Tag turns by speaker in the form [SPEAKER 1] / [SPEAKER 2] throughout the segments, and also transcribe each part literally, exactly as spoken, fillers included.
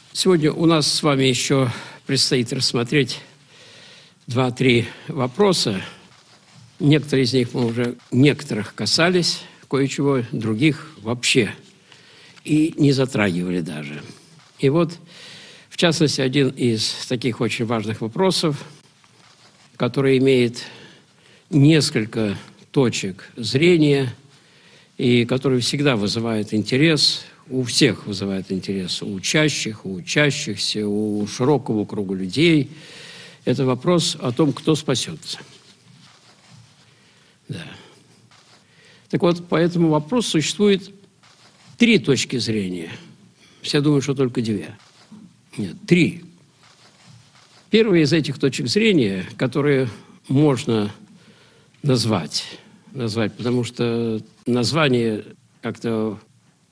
[SPEAKER 1] Сегодня у нас с вами еще предстоит рассмотреть два-три вопроса. Некоторые из них мы уже, некоторых касались, кое-чего, других вообще и не затрагивали даже. И вот, в частности, один из таких очень важных вопросов, который имеет несколько точек зрения и который всегда вызывает интерес, у всех вызывает интерес, у учащих, у учащихся, у широкого круга людей. Это вопрос о том, кто спасется. Да. Так вот, по этому вопросу существует три точки зрения. Все думают, что только две. Нет, три. Первая из этих точек зрения, которые можно назвать, назвать, потому что название как-то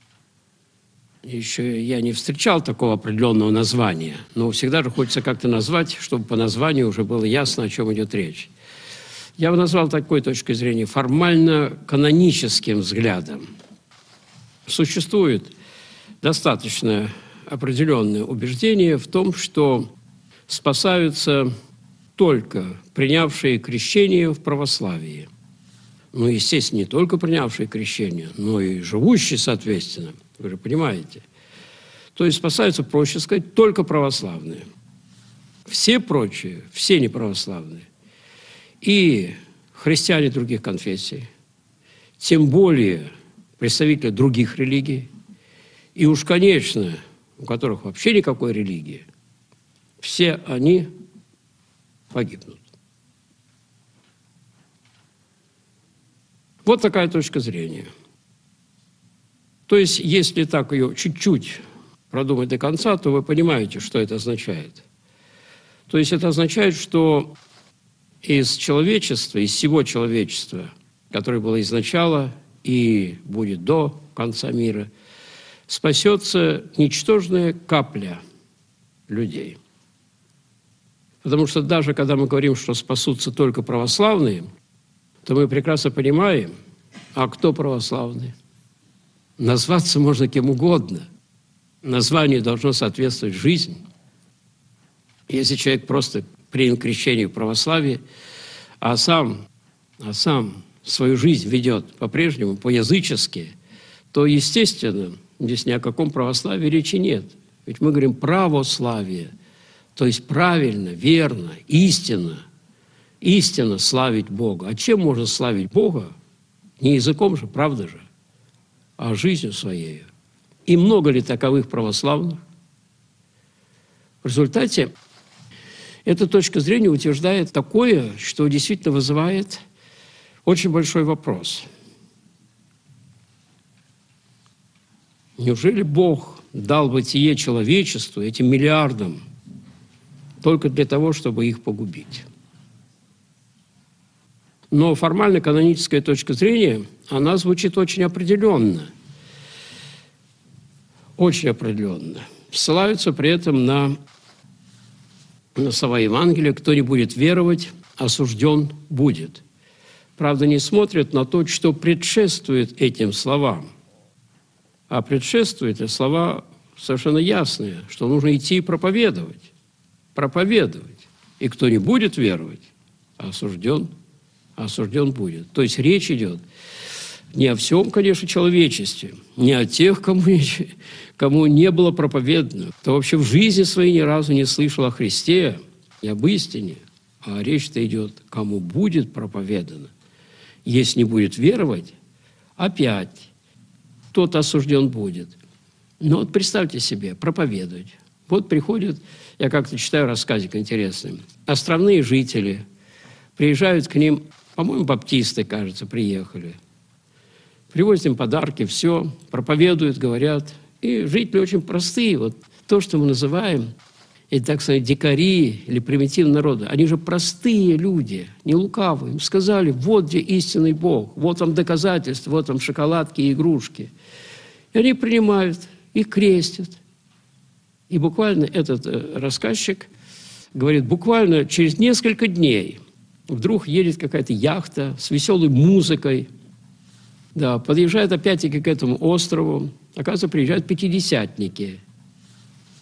[SPEAKER 1] еще я не встречал такого определенного названия, но всегда же хочется как-то назвать, чтобы по названию уже было ясно, о чем идет речь. Я бы назвал такой точкой зрения формально-каноническим взглядом. Существует достаточно определенное убеждение в том, что спасаются только принявшие крещение в православии. Ну, естественно, не только принявшие крещение, но и живущие, соответственно. Вы же понимаете. То есть спасаются, проще сказать, только православные. Все прочие, все неправославные. И христиане других конфессий, тем более представители других религий, и уж, конечно, у которых вообще никакой религии, все они погибнут. Вот такая точка зрения. То есть, если так ее чуть-чуть продумать до конца, то вы понимаете, что это означает. То есть, это означает, что из человечества, из всего человечества, которое было изначало и будет до конца мира, спасется ничтожная капля людей. Потому что даже когда мы говорим, что спасутся только православные, то мы прекрасно понимаем, а кто православный? Назваться можно кем угодно. Название должно соответствовать жизни. Если человек просто принял крещение в православии, а сам, а сам свою жизнь ведет по-прежнему, по-язычески, то, естественно, здесь ни о каком православии речи нет. Ведь мы говорим православие, то есть правильно, верно, истинно, истинно славить Бога. А чем можно славить Бога? Не языком же, правда же, а жизнью своей. И много ли таковых православных? В результате эта точка зрения утверждает такое, что действительно вызывает очень большой вопрос. Неужели Бог дал бытие человечеству, этим миллиардам, только для того, чтобы их погубить? Но формально-каноническая точка зрения, она звучит очень определенно. Очень определенно. Ссылаются при этом на, на слова Евангелия: «Кто не будет веровать, осужден будет». Правда, не смотрят на то, что предшествует этим словам. А предшествует эти слова совершенно ясные, что нужно идти и проповедовать. Проповедовать. И кто не будет веровать, осужден осужден будет. То есть речь идет не о всем, конечно, человечестве, не о тех, кому, кому не было проповедано, кто вообще в жизни своей ни разу не слышал о Христе и об истине, а речь-то идет, кому будет проповедано. Если не будет веровать, опять тот осужден будет. Но вот представьте себе, проповедовать. Вот приходят, я как-то читаю рассказик интересный, островные жители, приезжают к ним, по-моему, баптисты, кажется, приехали. Привозят им подарки, все, проповедуют, говорят. И жители очень простые. Вот то, что мы называем, и, так сказать, дикари или примитивный народ, они же простые люди, не лукавые. Им сказали: вот где истинный Бог, вот вам доказательства, вот вам шоколадки и игрушки. И они принимают, их крестят. И буквально этот рассказчик говорит, буквально через несколько дней вдруг едет какая-то яхта с веселой музыкой, да, подъезжает опять-таки к этому острову, оказывается, приезжают пятидесятники.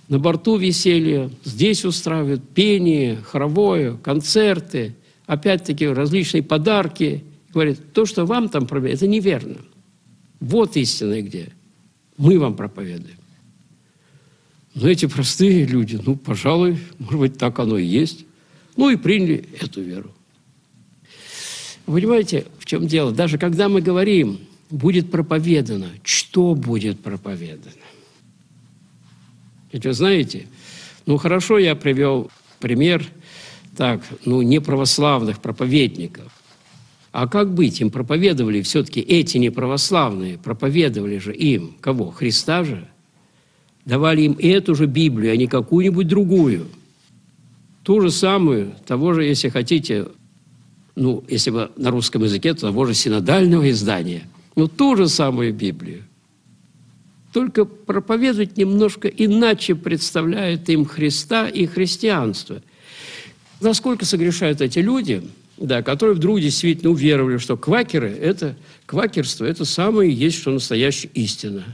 [SPEAKER 1] На борту веселье, здесь устраивают пение, хоровое, концерты, опять-таки различные подарки. Говорит, то, что вам там проповедуют, это неверно. Вот истина где. Мы вам проповедуем. Но эти простые люди, ну, пожалуй, может быть, так оно и есть. Ну, и приняли эту веру. Вы понимаете, в чем дело? Даже когда мы говорим, будет проповедано, что будет проповедано? Ведь вы знаете, ну, хорошо, я привел пример, так, ну, неправославных проповедников. А как быть? Им проповедовали все-таки эти неправославные, проповедовали же им кого? Христа же. Давали им эту же Библию, а не какую-нибудь другую. Ту же самую, того же, если хотите, ну, если бы на русском языке, то того же синодального издания. Ну, ту же самую Библию. Только проповедовать немножко иначе представляет им Христа и христианство. Насколько согрешают эти люди, да, которые вдруг действительно уверовали, что квакеры, это, квакерство – это самое и есть, что настоящая истина.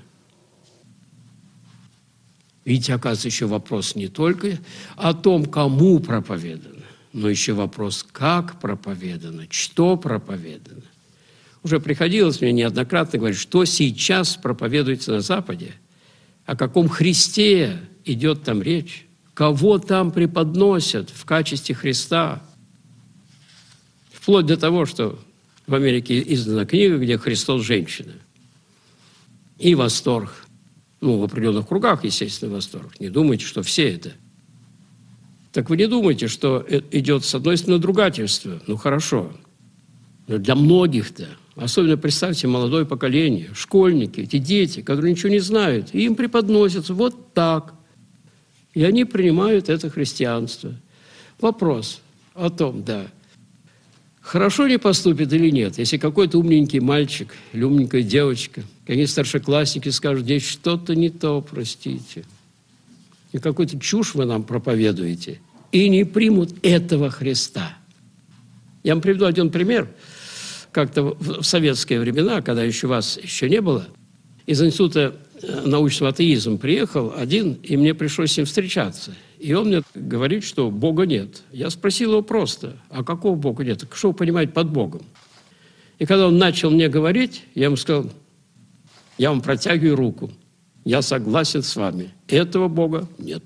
[SPEAKER 1] Видите, оказывается, еще вопрос не только о том, кому проповедано, но еще вопрос, как проповедано, что проповедано. Уже приходилось мне неоднократно говорить, что сейчас проповедуется на Западе, о каком Христе идет там речь, кого там преподносят в качестве Христа. Вплоть до того, что в Америке издана книга, где Христос – женщина. И восторг. Ну, в определенных кругах, естественно, восторг. Не думайте, что все это. Так вы не думайте, что идет, с одной стороны, надругательство. Ну, хорошо. Но для многих-то, особенно представьте молодое поколение, школьники, эти дети, которые ничего не знают, и им преподносятся вот так. И они принимают это христианство. Вопрос о том, да, хорошо ли поступит или нет, если какой-то умненький мальчик или умненькая девочка, какие-нибудь старшеклассники скажут, здесь что-то не то, простите. И какую-то чушь вы нам проповедуете, и не примут этого Христа. Я вам приведу один пример. Как-то в советские времена, когда еще вас еще не было, из Института научного атеизма приехал один, и мне пришлось с ним встречаться. И он мне говорит, что Бога нет. Я спросил его просто, а какого Бога нет? Что вы понимаете под Богом? И когда он начал мне говорить, я ему сказал, я вам протягиваю руку, я согласен с вами. Этого Бога нет.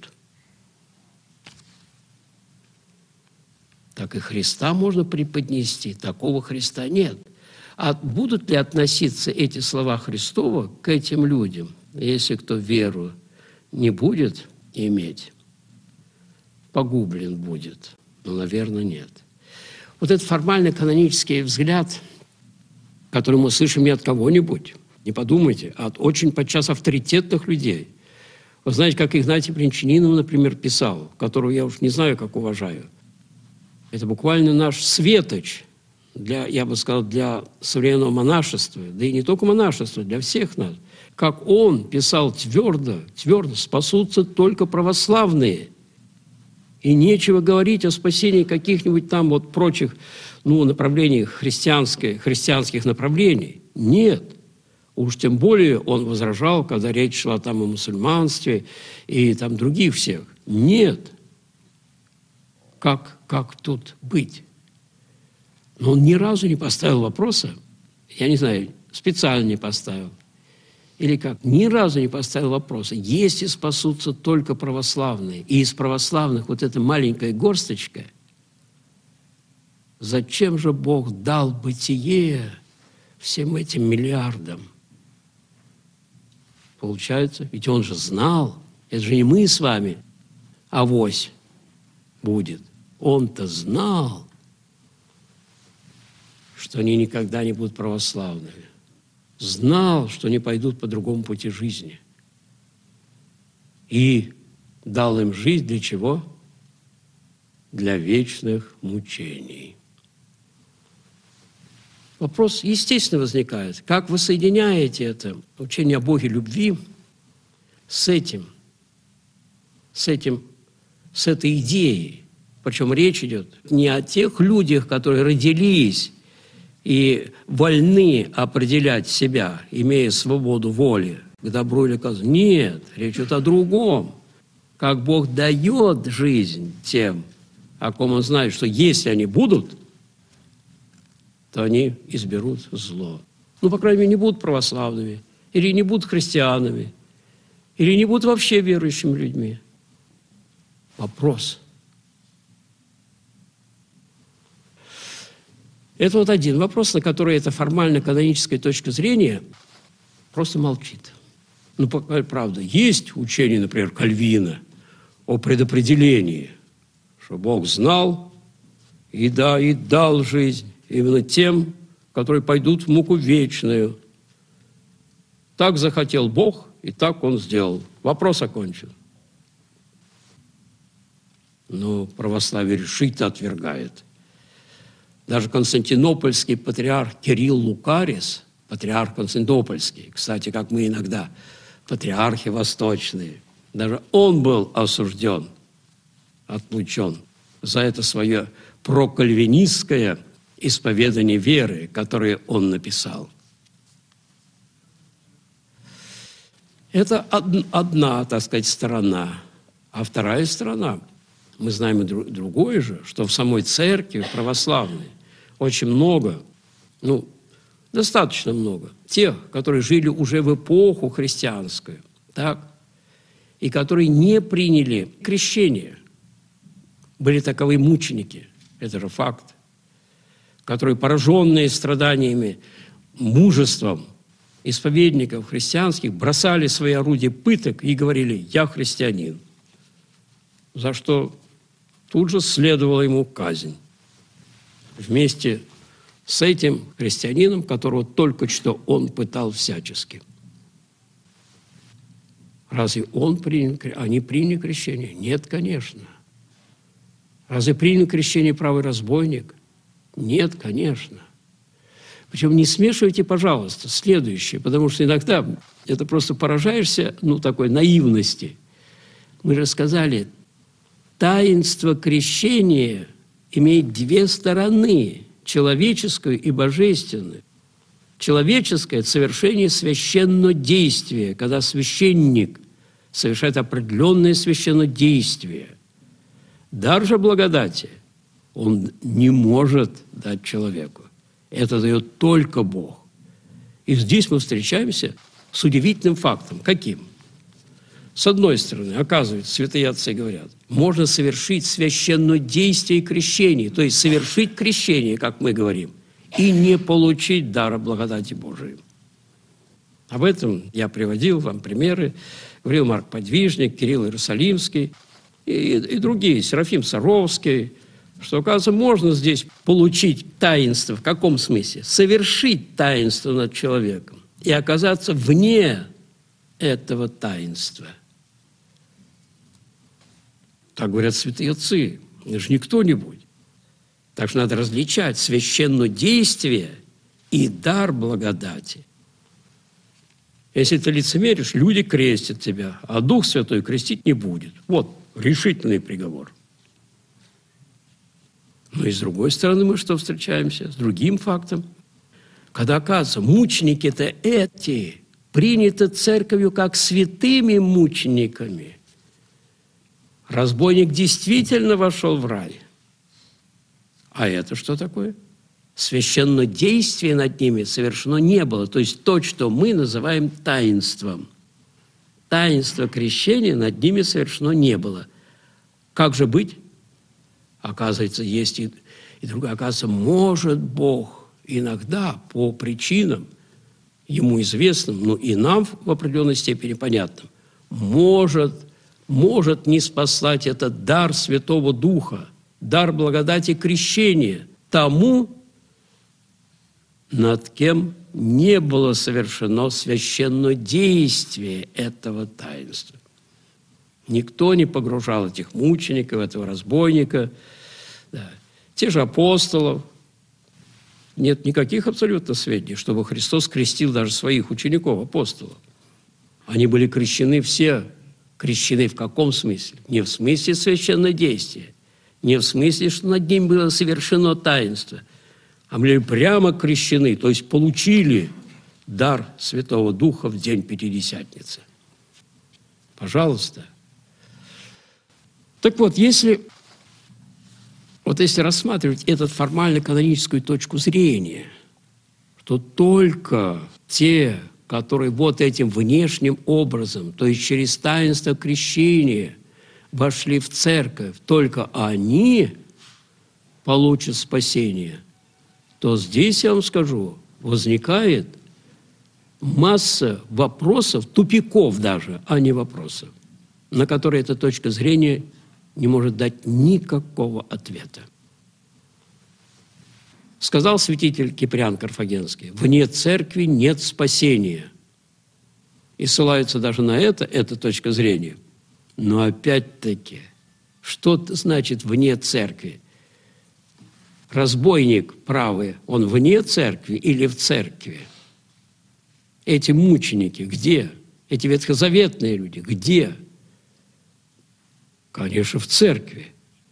[SPEAKER 1] Так и Христа можно преподнести, такого Христа нет. А будут ли относиться эти слова Христова к этим людям, если кто веру не будет иметь? Погублен будет. Но, наверное, нет. Вот этот формальный канонический взгляд, который мы слышим не от кого-нибудь, не подумайте, а от очень подчас авторитетных людей. Вы знаете, как Игнатий Брянчанинов, например, писал, которого я уж не знаю, как уважаю. Это буквально наш светоч для, я бы сказал, для современного монашества, да и не только монашества, для всех нас. Как он писал твердо, твердо, спасутся только православные. И нечего говорить о спасении каких-нибудь там вот прочих, ну, направлений христианских, христианских направлений. Нет. Уж тем более он возражал, когда речь шла там о мусульманстве и там других всех. Нет. Как, как тут быть? Но он ни разу не поставил вопроса, я не знаю, специально не поставил, или как, ни разу не поставил вопроса, если спасутся только православные, и из православных вот эта маленькая горсточка, зачем же Бог дал бытие всем этим миллиардам? Получается, ведь Он же знал, это же не мы с вами, авось будет. Он-то знал, что они никогда не будут православными. Знал, что они пойдут по другому пути жизни. И дал им жизнь для чего? Для вечных мучений. Вопрос, естественно, возникает. Как вы соединяете это учение о Боге любви с этим, с этим, с этой идеей? Причем речь идет не о тех людях, которые родились и вольны определять себя, имея свободу воли к добру или к злу. Нет, речь идет о другом. как Бог дает жизнь тем, о ком Он знает, что если они будут, то они изберут зло. Ну, по крайней мере, не будут православными, или не будут христианами, или не будут вообще верующими людьми. Вопрос. Это вот один вопрос, на который эта формально-каноническая точка зрения просто молчит. Ну, правда, есть учение, например, Кальвина о предопределении, что Бог знал и, да, и дал жизнь именно тем, которые пойдут в муку вечную. Так захотел Бог, и так Он сделал. Вопрос окончен. Но православие решительно отвергает. Даже константинопольский патриарх Кирилл Лукарис, патриарх константинопольский, кстати, как мы иногда, патриархи восточные, даже он был осужден, отлучен за это свое прокальвинистское исповедание веры, которое он написал. Это одна, так сказать, сторона. А вторая сторона, мы знаем и другое же, что в самой церкви православной очень много, ну, достаточно много тех, которые жили уже в эпоху христианскую, так, и которые не приняли крещение. Были таковы мученики, это же факт, которые, пораженные страданиями, мужеством исповедников христианских, бросали свои орудия пыток и говорили: «Я христианин», за что тут же следовала ему казнь. Вместе с этим христианином, которого только что он пытал всячески. Разве он принял, они приняли крещение? Нет, конечно. Разве принял крещение правый разбойник? Нет, конечно. Причем не смешивайте, пожалуйста, следующее, потому что иногда это просто поражаешься, ну, такой наивности. Мы же сказали, таинство крещения имеет две стороны – человеческую и божественную. Человеческое – это совершение священного действия, когда священник совершает определенное священное действие. Дар же благодати он не может дать человеку. Это дает только Бог. И здесь мы встречаемся с удивительным фактом. Каким? С одной стороны, оказывается, святые отцы говорят, можно совершить священное действие крещения, то есть совершить крещение, как мы говорим, и не получить дара благодати Божией. Об этом я приводил вам примеры. Говорил Марк Подвижник, Кирилл Иерусалимский и, и другие, Серафим Саровский, что, оказывается, можно здесь получить таинство. В каком смысле? Совершить таинство над человеком и оказаться вне этого таинства. Так говорят святые отцы. Это же не кто-нибудь. Так что надо различать священное действие и дар благодати. Если ты лицемеришь, люди крестят тебя, а Дух Святой крестить не будет. Вот решительный приговор. Но и с другой стороны мы что встречаемся? С другим фактом. Когда, оказывается, мученики-то эти приняты церковью как святыми мучениками. Разбойник действительно вошел в рай. А это что такое? Священное действие над ними совершено не было. То есть то, что мы называем таинством. Таинство крещения над ними совершено не было. Как же быть? Оказывается, есть и, и другое. Оказывается, может Бог иногда по причинам, Ему известным, но и нам в определенной степени понятным, может, может не спаслать этот дар Святого Духа, дар благодати крещения тому, над кем не было совершено священное действие этого таинства. Никто не погружал этих мучеников, этого разбойника, да. Те же апостолов. Нет никаких абсолютно сведений, чтобы Христос крестил даже своих учеников, апостолов. Они были крещены все. Крещены в каком смысле? Не в смысле священного действия, не в смысле, что над ним было совершено таинство, а были прямо крещены, то есть получили дар Святого Духа в день Пятидесятницы. Пожалуйста. Так вот, если, вот если рассматривать эту формально-каноническую точку зрения, то только те, которые вот этим внешним образом, то есть через таинство крещения, вошли в церковь, только они получат спасение, то здесь, я вам скажу, возникает масса вопросов, тупиков даже, а не вопросов, на которые эта точка зрения не может дать никакого ответа. Сказал святитель Киприан Карфагенский: «Вне церкви нет спасения». И ссылаются даже на это, эта точка зрения. Но опять-таки, что значит «вне церкви»? Разбойник правый, он вне церкви или в церкви? Эти мученики где? Эти ветхозаветные люди где? Конечно, в церкви.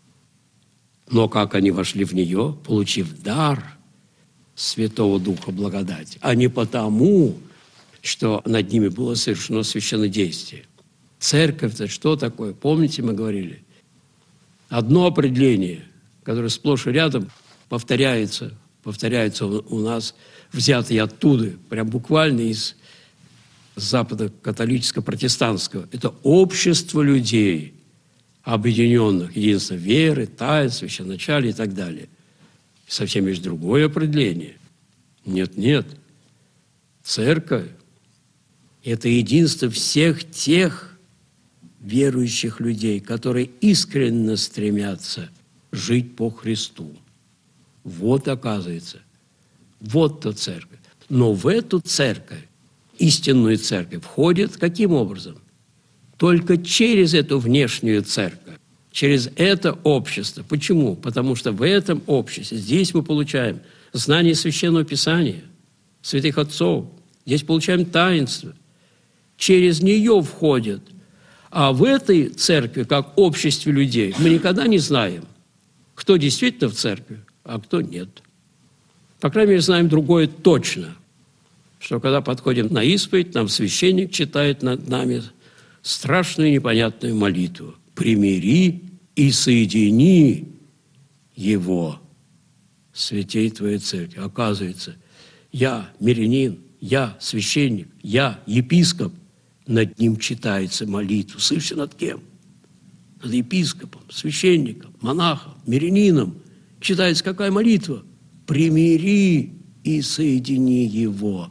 [SPEAKER 1] Но как они вошли в нее, получив дар Святого Духа благодати, а не потому, что над ними было совершено священнодействие. Церковь-то что такое? Помните, мы говорили? Одно определение, которое сплошь и рядом повторяется, повторяется у нас, взятое оттуда, прям буквально из Запада католическо-протестантского. Это общество людей, объединенных единством веры, таинств, священначалия и так далее. Совсем есть другое определение. Нет-нет. Церковь – это единство всех тех верующих людей, которые искренне стремятся жить по Христу. Вот, оказывается, вот та церковь. Но в эту церковь, истинную церковь, входит каким образом? Только через эту внешнюю церковь, через это общество. Почему? Потому что в этом обществе, здесь мы получаем знание Священного Писания, святых отцов, здесь получаем таинство. Через нее входят. А в этой церкви, как обществе людей, мы никогда не знаем, кто действительно в церкви, а кто нет. По крайней мере, знаем другое точно, что когда подходим на исповедь, нам священник читает над нами страшную непонятную молитву: «Примири и соедини его, святей твоей церкви». Оказывается, я мирянин, я священник, я епископ, над ним читается молитва. Слышите, над кем? Над епископом, священником, монахом, мирянином. Читается какая молитва? «Примири и соедини его».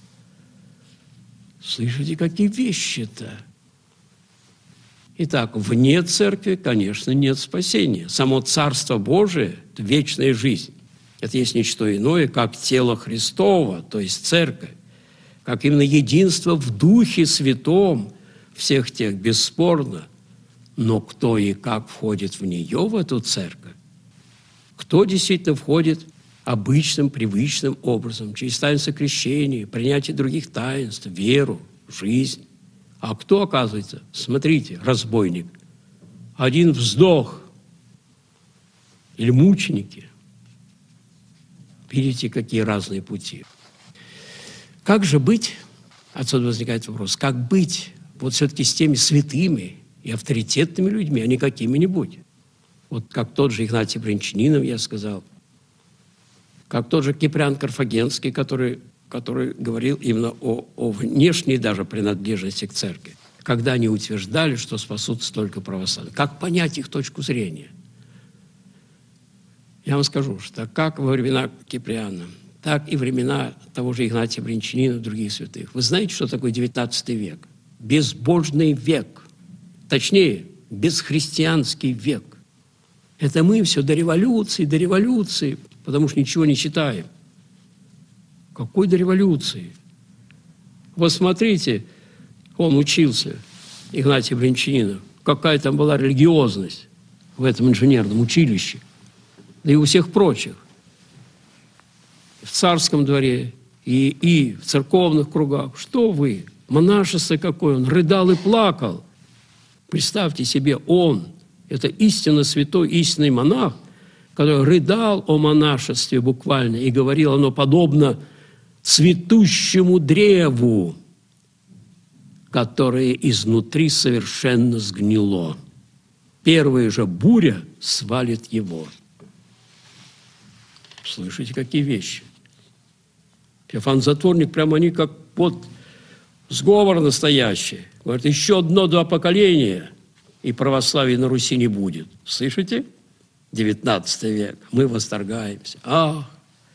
[SPEAKER 1] Слышите, какие вещи-то? Итак, вне церкви, конечно, нет спасения. Само Царство Божие – это вечная жизнь. Это есть ничто иное, как тело Христово, то есть церковь, как именно единство в Духе Святом всех тех, бесспорно. Но кто и как входит в нее, в эту церковь? Кто действительно входит обычным, привычным образом, через таинство крещения, принятие других таинств, веру, жизнь? А кто, оказывается, смотрите, разбойник, один вздох или мученики? Видите, какие разные пути. Как же быть, отсюда возникает вопрос, как быть вот все-таки с теми святыми и авторитетными людьми, а не какими-нибудь? Вот как тот же Игнатий Брянчанинов, я сказал, как тот же Киприан Карфагенский, который, который говорил именно о, о внешней даже принадлежности к церкви, когда они утверждали, что спасутся только православные. Как понять их точку зрения? Я вам скажу, что как во времена Киприана, так и времена того же Игнатия Брянчанина и других святых. Вы знаете, что такое девятнадцатый век? Безбожный век. Точнее, бесхристианский век. Это мы все до революции, до революции, потому что ничего не читаем. Какой до революции? Вот смотрите, он учился, Игнатий Брянчанинов, какая там была религиозность в этом инженерном училище, да и у всех прочих. В царском дворе и, и в церковных кругах. Что вы? Монашество какое? Он рыдал и плакал. Представьте себе, он, это истинно святой, истинный монах, который рыдал о монашестве буквально и говорил, оно подобно цветущему древу, которое изнутри совершенно сгнило. первая же буря свалит его. Слышите, какие вещи? Феофан Затворник, прямо они как вот сговор настоящий. Говорит, еще одно-два поколения, и православия на Руси не будет. Слышите? девятнадцатый век. Мы восторгаемся. Ах!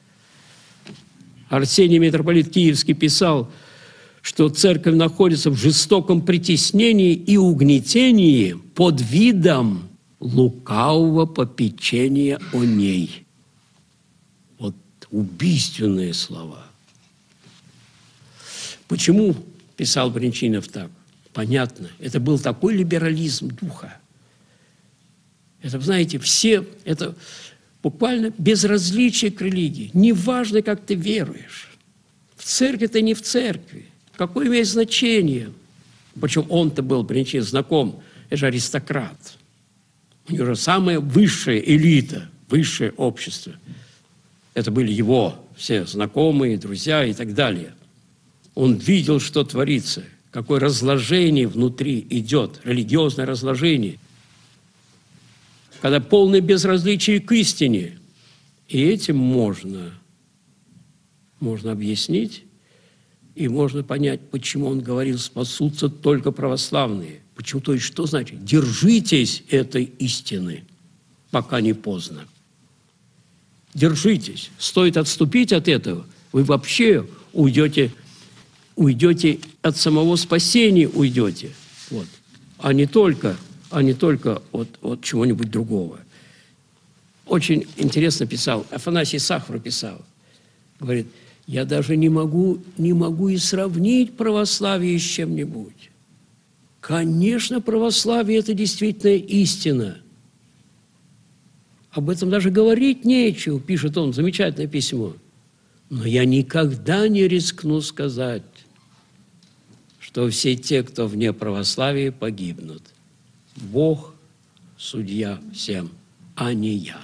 [SPEAKER 1] Арсений митрополит Киевский писал, что церковь находится в жестоком притеснении и угнетении под видом лукавого попечения о ней. Вот убийственные слова. Почему писал Брянчинов так? Понятно. Это был такой либерализм духа. Это, знаете, все, это буквально безразличие к религии. Неважно, как ты веруешь. В церкви ты не в церкви. Какое имеет значение? Причем он-то был, Брянчин, знаком, это же аристократ. У него же самая высшая элита, высшее общество. Это были его все знакомые, друзья и так далее. Он видел, что творится, какое разложение внутри идет, религиозное разложение, когда полное безразличие к истине. И этим можно, можно объяснить, и можно понять, почему он говорил, спасутся только православные. Почему? То есть что значит? Держитесь этой истины, пока не поздно. Держитесь. Стоит отступить от этого, вы вообще уйдете, уйдете от самого спасения, уйдете. Вот. А не только, а не только от, от чего-нибудь другого. Очень интересно писал, Афанасий Сахаров писал, говорит, я даже не могу, не могу и сравнить православие с чем-нибудь. Конечно, православие – это действительно истина. Об этом даже говорить нечего, пишет он, замечательное письмо. Но я никогда не рискну сказать, что все те, кто вне православия, погибнут. Бог – судья всем, а не я.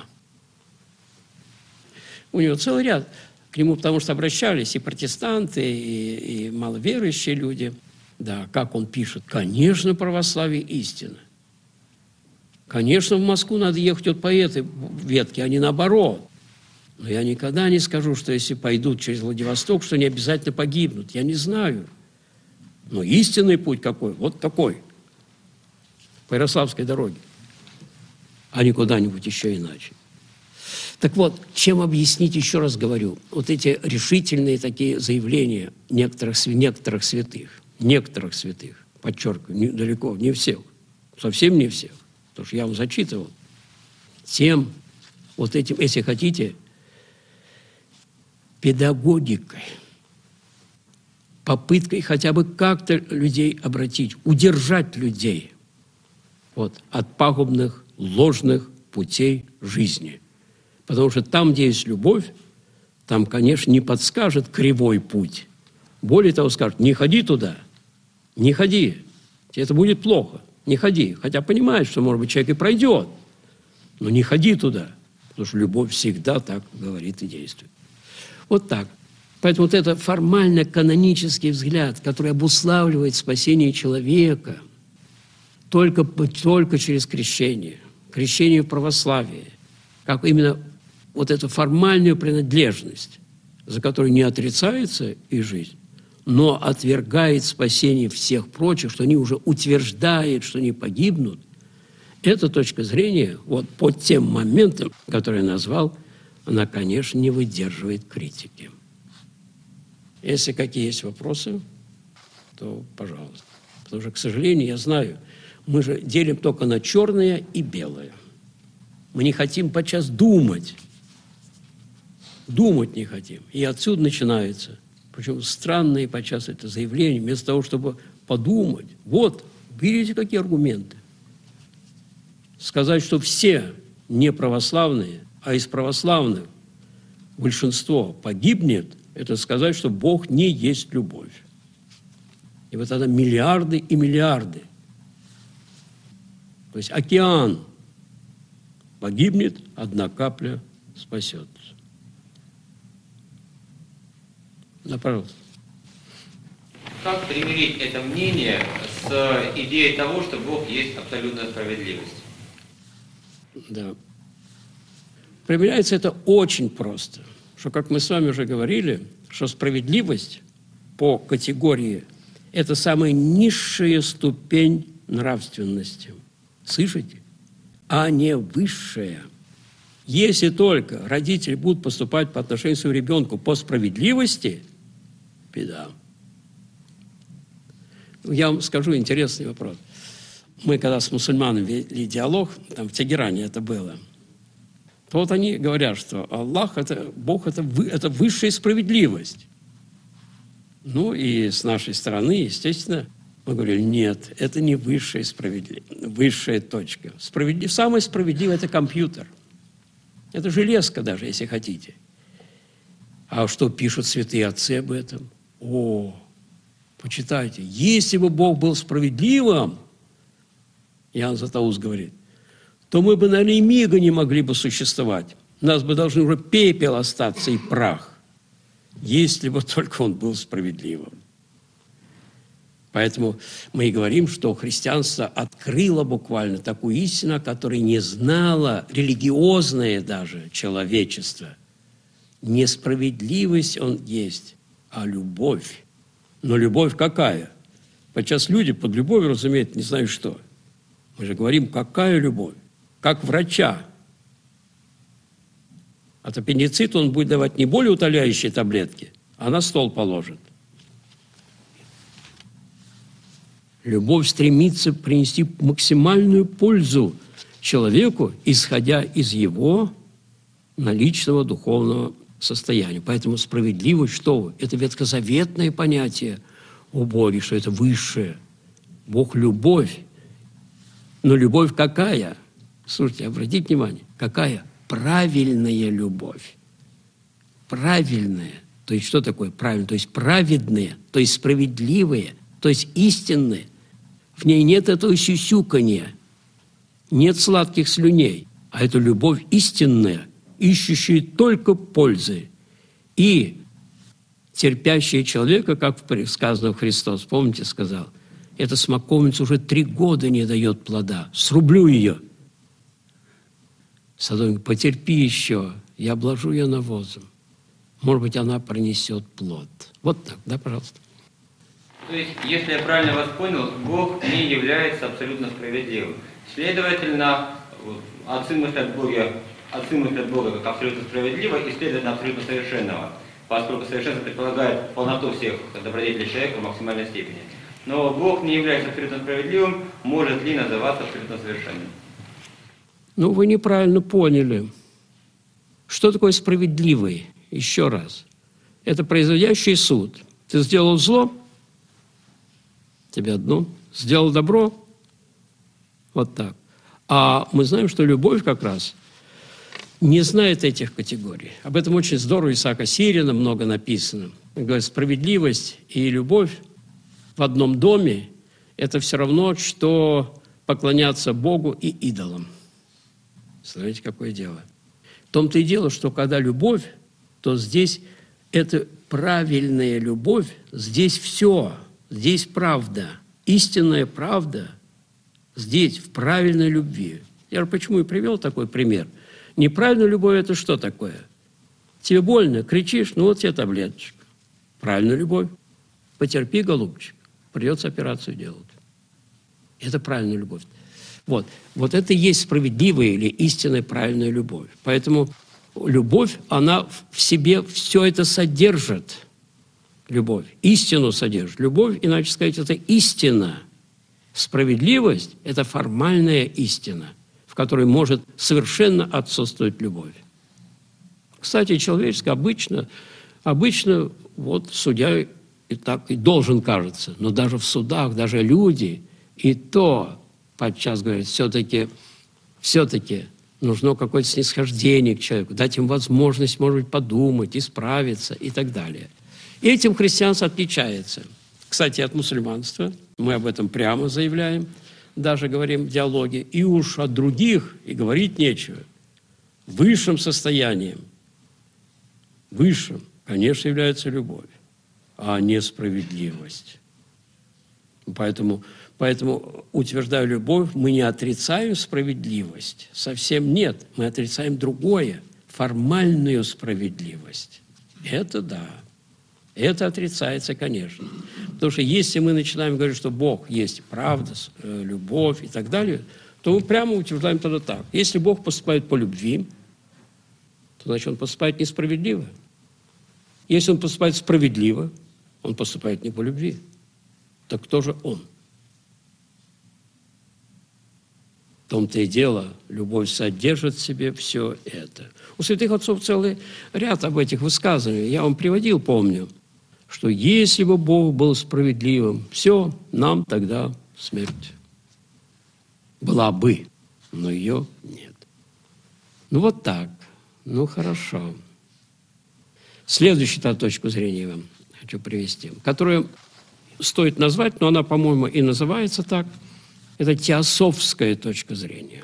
[SPEAKER 1] У него целый ряд. К нему потому что обращались и протестанты, и, и маловерующие люди. Да, как он пишет, конечно, православие истина. Конечно, в Москву надо ехать вот по этой ветке, а не наоборот. Но я никогда не скажу, что если пойдут через Владивосток, что они обязательно погибнут. Я не знаю. Но истинный путь какой? Вот такой. По Ярославской дороге. А не куда-нибудь еще иначе. Так вот, чем объяснить, еще раз говорю, вот эти решительные такие заявления некоторых, некоторых святых, некоторых святых, подчеркиваю, не, далеко, не всех, совсем не всех, потому что я вам зачитывал, тем, вот этим, если хотите, педагогикой, попыткой хотя бы как-то людей обратить, удержать людей вот, от пагубных, ложных путей жизни. Потому что там, где есть любовь, там, конечно, не подскажет кривой путь. Более того, скажет, не ходи туда, не ходи, тебе это будет плохо, не ходи. Хотя понимает, что, может быть, человек и пройдет, но не ходи туда, потому что любовь всегда так говорит и действует. Вот так. Поэтому вот это формально-канонический взгляд, который обуславливает спасение человека только, только через крещение, крещение в православии, как именно вот эту формальную принадлежность, за которую не отрицается и жизнь, но отвергает спасение всех прочих, что они уже утверждают, что они погибнут, эта точка зрения, вот по тем моментам, которые я назвал, она, конечно, не выдерживает критики. Если какие есть вопросы, то пожалуйста. Потому что, к сожалению, я знаю, мы же делим только на черное и белое. Мы не хотим подчас думать. Думать не хотим. И отсюда начинается. Причем странные подчас это заявления, вместо того, чтобы подумать. Вот, видите, какие аргументы. Сказать, что все не православные, а из православных большинство погибнет, это сказать, что Бог не есть любовь. И вот тогда миллиарды и миллиарды. То есть океан погибнет, одна капля спасется. Да, пожалуйста.
[SPEAKER 2] Как примирить это мнение с идеей того, что Бог есть абсолютная справедливость?
[SPEAKER 1] Да. Применяется это очень просто, что, как мы с вами уже говорили, что справедливость по категории – это самая низшая ступень нравственности. Слышите? А не высшая. Если только родители будут поступать по отношению к своему ребенку по справедливости, беда. Я вам скажу интересный вопрос. Мы когда с мусульманами вели диалог, там в Тегеране это было, то вот они говорят, что Аллах, это, Бог, это, вы, это высшая справедливость. Ну и с нашей стороны, естественно, мы говорили, нет, это не высшая справедливость, высшая точка. Справедлив... Самое справедливое – это компьютер. Это железка даже, если хотите. А что пишут святые отцы об этом? О, почитайте. Если бы Бог был справедливым, Иоанн Златоуст говорит, то мы бы, наверное, и мига не могли бы существовать. У нас бы должен уже пепел остаться и прах, если бы только он был справедливым. Поэтому мы и говорим, что христианство открыло буквально такую истину, которой не знало религиозное даже человечество. Несправедливость он есть, а любовь. Но любовь какая? Подчас люди под любовью разумеют не знаю что. Мы же говорим, какая любовь? Как врача. От аппендицита он будет давать не более утоляющие таблетки, а на стол положит. Любовь стремится принести максимальную пользу человеку, исходя из его наличного духовного состояния. Поэтому справедливость, что вы? Это ветхозаветное понятие о Боге, что это высшее. Бог – любовь. Но любовь какая? Слушайте, обратите внимание, какая? Правильная любовь. Правильная. То есть что такое правильная? То есть праведная, то есть справедливая, то есть истинная. В ней нет этого сюсюканья, нет сладких слюней, а это любовь истинная, ищущая только пользы и терпящая человека, как сказано Христос, помните, сказал, эта смоковница уже три года не дает плода, срублю ее. Садовник, потерпи еще, я обложу ее навозом. Может быть, она принесет плод. Вот так, да, пожалуйста.
[SPEAKER 2] То есть, если я правильно вас понял, Бог не является абсолютно справедливым. Следовательно, отцы мыслят Бога, отцы мыслят Бога как абсолютно справедливого и, следовательно, абсолютно совершенного, поскольку совершенство предполагает полноту всех добродетелей человека в максимальной степени. Но Бог не является абсолютно справедливым, может ли называться абсолютно совершенным?
[SPEAKER 1] Ну, вы неправильно поняли. Что такое справедливый? Еще раз. Это производящий суд. Ты сделал зло, тебе одно. Сделал добро, вот так. А мы знаем, что любовь как раз не знает этих категорий. Об этом очень здорово Исаака Сирина много написано. Он говорит, справедливость и любовь в одном доме – это все равно, что поклоняться Богу и идолам. Смотрите, какое дело. В том-то и дело, что когда любовь, то здесь это правильная любовь, здесь все, здесь правда, истинная правда, здесь, в правильной любви. Я почему и привел такой пример. Неправильная любовь – это что такое? Тебе больно, кричишь, ну вот тебе таблеточка. Правильная любовь. Потерпи, голубчик, придется операцию делать. Это правильная любовь. Вот. Вот это и есть справедливая или истинная правильная любовь. Поэтому любовь, она в себе все это содержит. Любовь. Истину содержит. Любовь, иначе сказать, это истина. Справедливость – это формальная истина, в которой может совершенно отсутствовать любовь. Кстати, человеческое обычно, обычно вот судья и так и должен, кажется, но даже в судах, даже люди, и то подчас говорят, все-таки, все-таки нужно какое-то снисхождение к человеку, дать им возможность, может быть, подумать, исправиться и так далее. И этим христианство отличается. Кстати, от мусульманства, мы об этом прямо заявляем, даже говорим в диалоге, и уж от других и говорить нечего. Высшим состоянием, высшим, конечно, является любовь, а не справедливость. Поэтому Поэтому, утверждая любовь, мы не отрицаем справедливость. Совсем нет. Мы отрицаем другое, формальную справедливость. Это да. Это отрицается, конечно. Потому что если мы начинаем говорить, что Бог есть правда, любовь и так далее, то мы прямо утверждаем тогда так. Если Бог поступает по любви, то значит, Он поступает несправедливо. Если Он поступает справедливо, Он поступает не по любви. Так кто же Он? В том-то и дело, любовь содержит в себе все это. У святых отцов целый ряд об этих высказываний. Я вам приводил, помню, что если бы Бог был справедливым, все, нам тогда смерть была бы, но ее нет. Ну вот так, ну хорошо. Следующую точку зрения вам хочу привести, которую стоит назвать, но она, по-моему, и называется так. Это теософская точка зрения.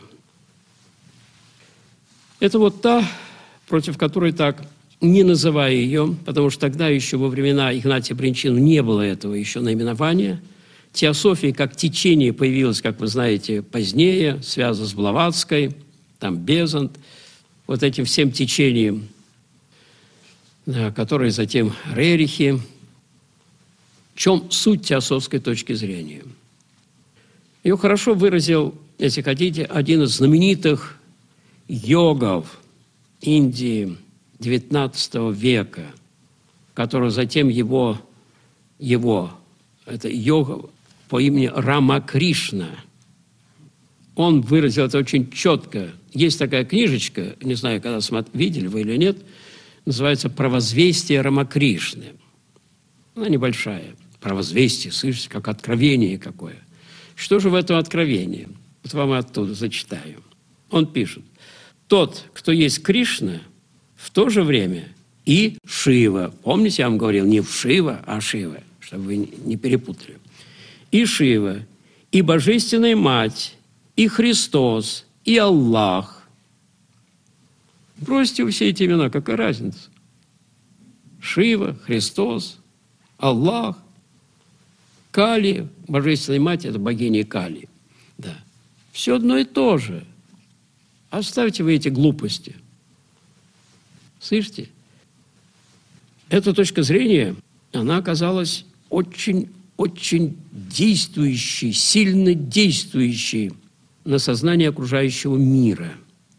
[SPEAKER 1] Это вот та, против которой так, не называя ее, потому что тогда еще во времена Игнатия Бринчина не было этого еще наименования. Теософия как течение появилась, как вы знаете, позднее, связана с Блаватской, там Безант, вот этим всем течением, которые затем Рерихи. В чем суть теософской точки зрения? Ее хорошо выразил, если хотите, один из знаменитых йогов Индии девятнадцатого века, который затем его, его это йога по имени Рамакришна. Он выразил это очень четко. Есть такая книжечка, не знаю, когда видели вы или нет, называется «Провозвестие Рамакришны». Она небольшая. Провозвестие, слышите, как откровение какое. Что же в этом откровении? Вот вам оттуда зачитаю. Он пишет: «Тот, кто есть Кришна, в то же время и Шива». Помните, я вам говорил, не Шива, а Шива, чтобы вы не перепутали. И Шива, и Божественная Мать, и Христос, и Аллах. Бросьте все эти имена, какая разница? Шива, Христос, Аллах, Кали, Божественная Мать – это богиня Кали. Да. Все одно и то же. Оставьте вы эти глупости. Слышите? Эта точка зрения, она оказалась очень-очень действующей, сильно действующей на сознание окружающего мира.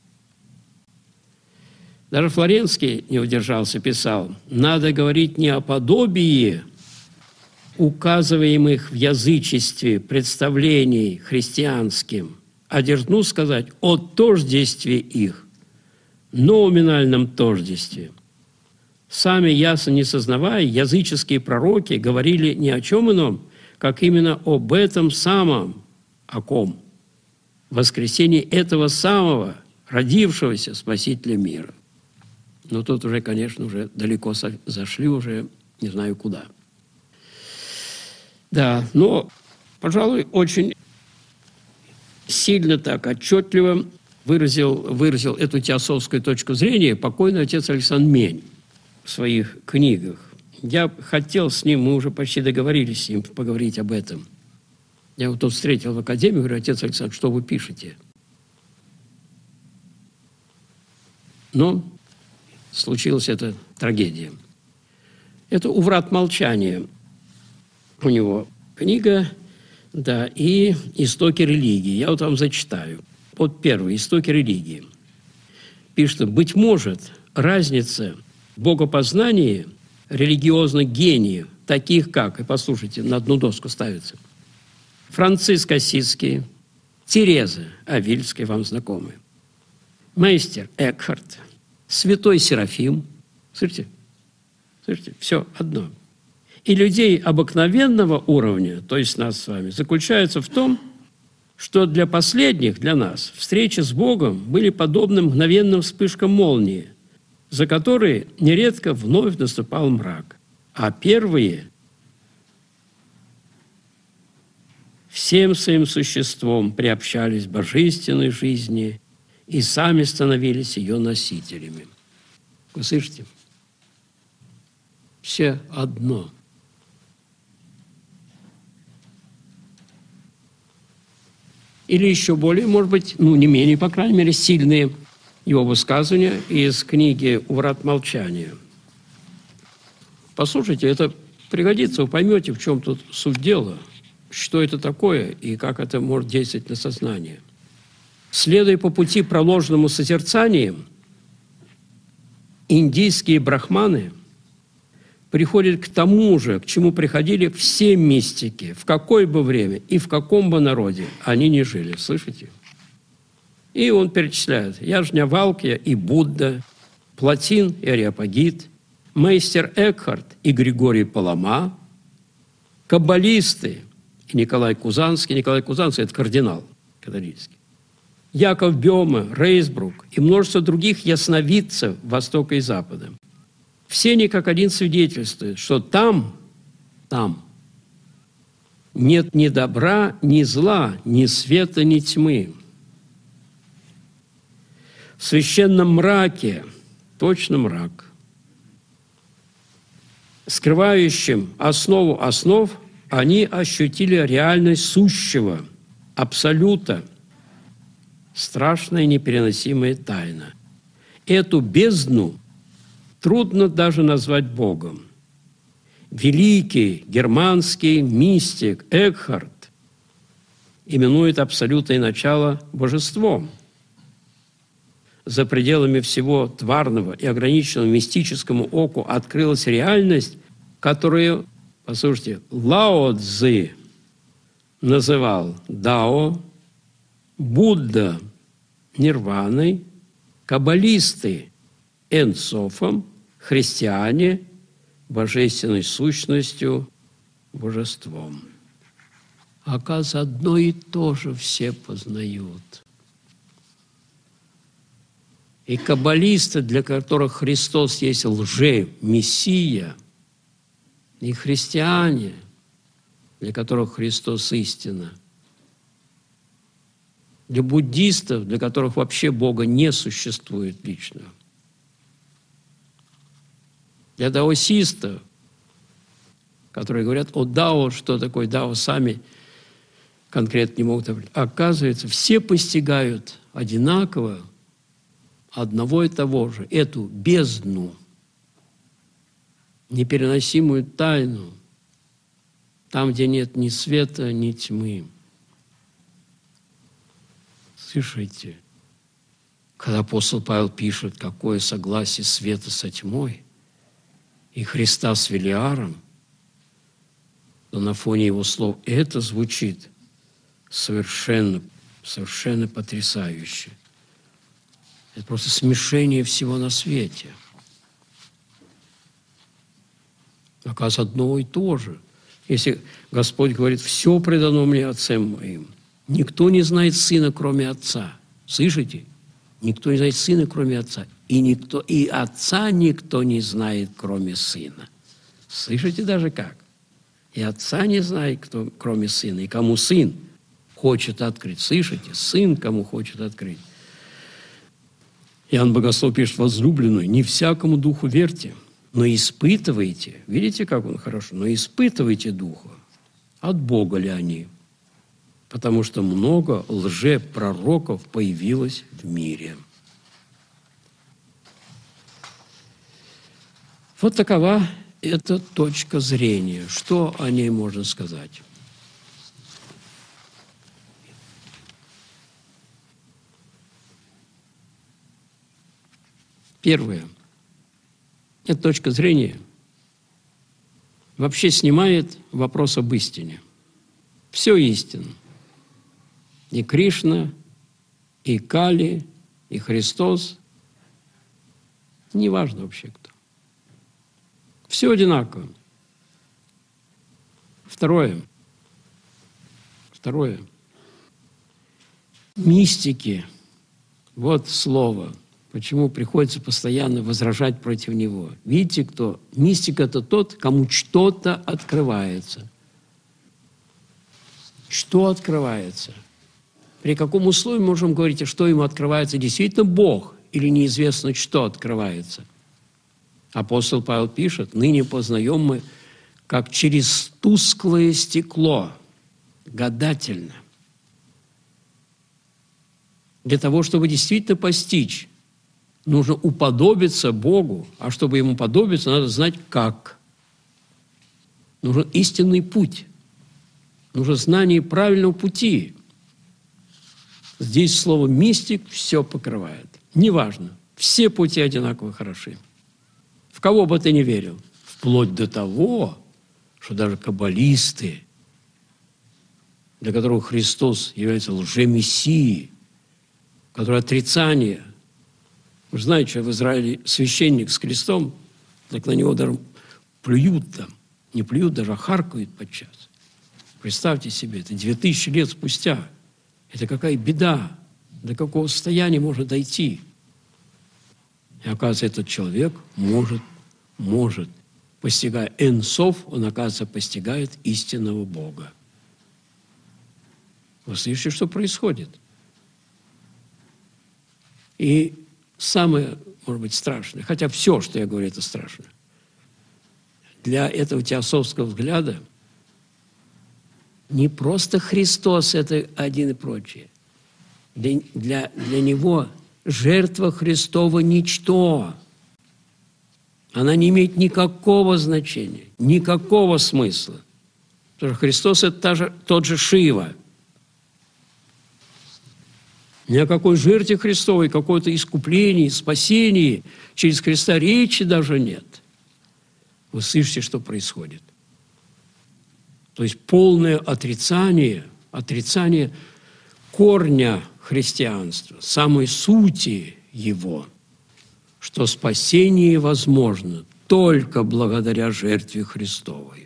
[SPEAKER 1] Даже Флоренский не удержался, писал: «Надо говорить не о подобии указываемых в язычестве представлений христианским, а дерзну сказать о тождестве их, номинальном тождестве». Сами ясно не сознавая, языческие пророки говорили ни о чем ином, как именно об этом самом, о ком? Воскресении этого самого, родившегося Спасителя мира. Но тут уже, конечно, уже далеко зашли, уже не знаю куда. Да, но, пожалуй, очень сильно так, отчетливо выразил, выразил эту теософскую точку зрения покойный отец Александр Мень в своих книгах. Я хотел с ним, мы уже почти договорились с ним поговорить об этом. Я вот тут встретил в академии, говорю: отец Александр, что вы пишете? Но случилась эта трагедия. Это «У врат молчания». У него книга, да, и «Истоки религии». Я вот вам зачитаю. Вот первый, «Истоки религии». Пишет: «Быть может, разница в богопознании религиозных гениев, таких как», и послушайте, на одну доску ставится, Франциск Ассизский, Тереза Авильская, вам знакомая, мейстер Экхарт, святой Серафим. Слышите? Слышите? Все одно. И людей обыкновенного уровня, то есть нас с вами, заключается в том, что для последних, для нас, встречи с Богом были подобны мгновенным вспышкам молнии, за которые нередко вновь наступал мрак. А первые всем своим существом приобщались к божественной жизни и сами становились ее носителями». Вы слышите? Все одно. Или еще более, может быть, ну, не менее, по крайней мере, сильные его высказывания из книги «У врат молчания». Послушайте, это пригодится, вы поймете, в чем тут суть дела, что это такое и как это может действовать на сознание. Следуя по пути, проложенному созерцанием, индийские брахманы приходят к тому же, к чему приходили все мистики, в какое бы время и в каком бы народе они ни жили. Слышите? И он перечисляет Яжнявалкья и Будда, Платин и Ареопагит, мейстер Экхарт и Григорий Палама, каббалисты и Николай Кузанский. Николай Кузанский – это кардинал католический. Яков Бёме, Рейсбрук и множество других ясновидцев Востока и Запада. Все они как один свидетельствуют, что там, там нет ни добра, ни зла, ни света, ни тьмы. В священном мраке, точно мрак, скрывающим основу основ, они ощутили реальность сущего, абсолюта, страшная непереносимая тайна. Эту бездну трудно даже назвать Богом. Великий германский мистик Экхарт именует абсолютное начало божеством. За пределами всего тварного и ограниченного мистическому оку открылась реальность, которую, послушайте, Лао Цзы называл Дао, Будда – нирваной, каббалисты – энсофом, христиане – божественной сущностью, божеством. Оказывается, одно и то же все познают. И каббалисты, для которых Христос есть лже-мессия, и христиане, для которых Христос истина, для буддистов, для которых вообще Бога не существует лично, для даосистов, которые говорят о дао, что такое дао, сами конкретно не могут определить. Оказывается, все постигают одинаково одного и того же, эту бездну, непереносимую тайну, там, где нет ни света, ни тьмы. Слышите, когда апостол Павел пишет, какое согласие света со тьмой и Христа с Велиаром, то на фоне его слов это звучит совершенно, совершенно потрясающе. Это просто смешение всего на свете. Оказывается, одно и то же. Если Господь говорит, все предано мне Отцем моим, никто не знает Сына, кроме Отца. Слышите? Никто не знает Сына, кроме Отца. И, никто, и Отца никто не знает, кроме Сына. Слышите даже как? И Отца не знает, кто, кроме Сына. И кому Сын хочет открыть. Слышите? Сын кому хочет открыть. Иоанн Богослов пишет, возлюбленную, не всякому духу верьте, но испытывайте. Видите, как он хорошо? Но испытывайте духа. От Бога ли они? Потому что много лжепророков появилось в мире. Вот такова эта точка зрения. Что о ней можно сказать? Первое. Эта точка зрения вообще снимает вопрос об истине. Все истинно. И Кришна, и Кали, и Христос. Неважно вообще кто. Все одинаково. Второе. Второе. Мистики. Вот слово. Почему приходится постоянно возражать против него. Видите, кто? Мистик – это тот, кому что-то открывается. Что открывается? При каком условии можем говорить, что ему открывается? Действительно Бог или неизвестно, что открывается? Апостол Павел пишет, ныне познаем мы, как через тусклое стекло, гадательно. Для того, чтобы действительно постичь, нужно уподобиться Богу, а чтобы Ему подобиться, надо знать как. Нужен истинный путь, нужно знание правильного пути. Здесь слово «мистик» все покрывает. Неважно, все пути одинаково хороши. В кого бы ты ни верил, вплоть до того, что даже каббалисты, для которых Христос является лжемессией, который отрицание. Вы же знаете, что в Израиле священник с крестом, так на него даже плюют там. Не плюют, даже а харкают подчас. Представьте себе, это две тысячи лет спустя. Это какая беда, до какого состояния можно дойти. И оказывается, этот человек может, может, постигая энсов, он, оказывается, постигает истинного Бога. Вы слышите, что происходит? И самое, может быть, страшное, хотя все, что я говорю, это страшно, для этого теософского взгляда не просто Христос – это один и прочее. Для, для, для него жертва Христова – ничто. Она не имеет никакого значения, никакого смысла. Потому что Христос – это та же, тот же Шива. Ни о какой жертве Христовой, какое-то искуплении, спасении через Христа речи даже нет. Вы слышите, что происходит? То есть полное отрицание, отрицание корня христианства, самой сути его, что спасение возможно только благодаря жертве Христовой.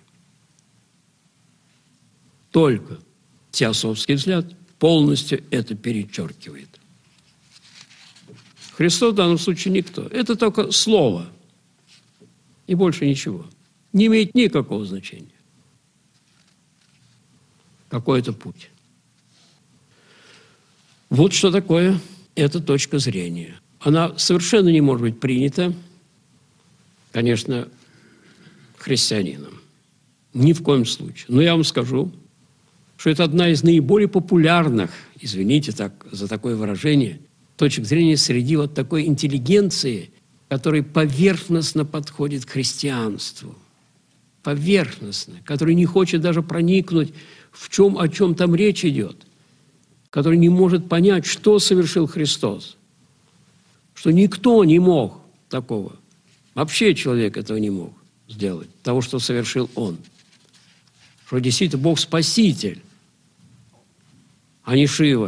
[SPEAKER 1] Только теософский взгляд полностью это перечеркивает. Христос в данном случае никто. Это только слово. И больше ничего. Не имеет никакого значения. Какой это путь? Вот что такое эта точка зрения. Она совершенно не может быть принята, конечно, христианином. Ни в коем случае. Но я вам скажу, что это одна из наиболее популярных, извините так, за такое выражение, точек зрения среди вот такой интеллигенции, которая поверхностно подходит к христианству. Поверхностно, который не хочет даже проникнуть в чем, о чем там речь идет, который не может понять, что совершил Христос, что никто не мог такого, вообще человек этого не мог сделать, того, что совершил Он, что действительно Бог Спаситель, а не Шива.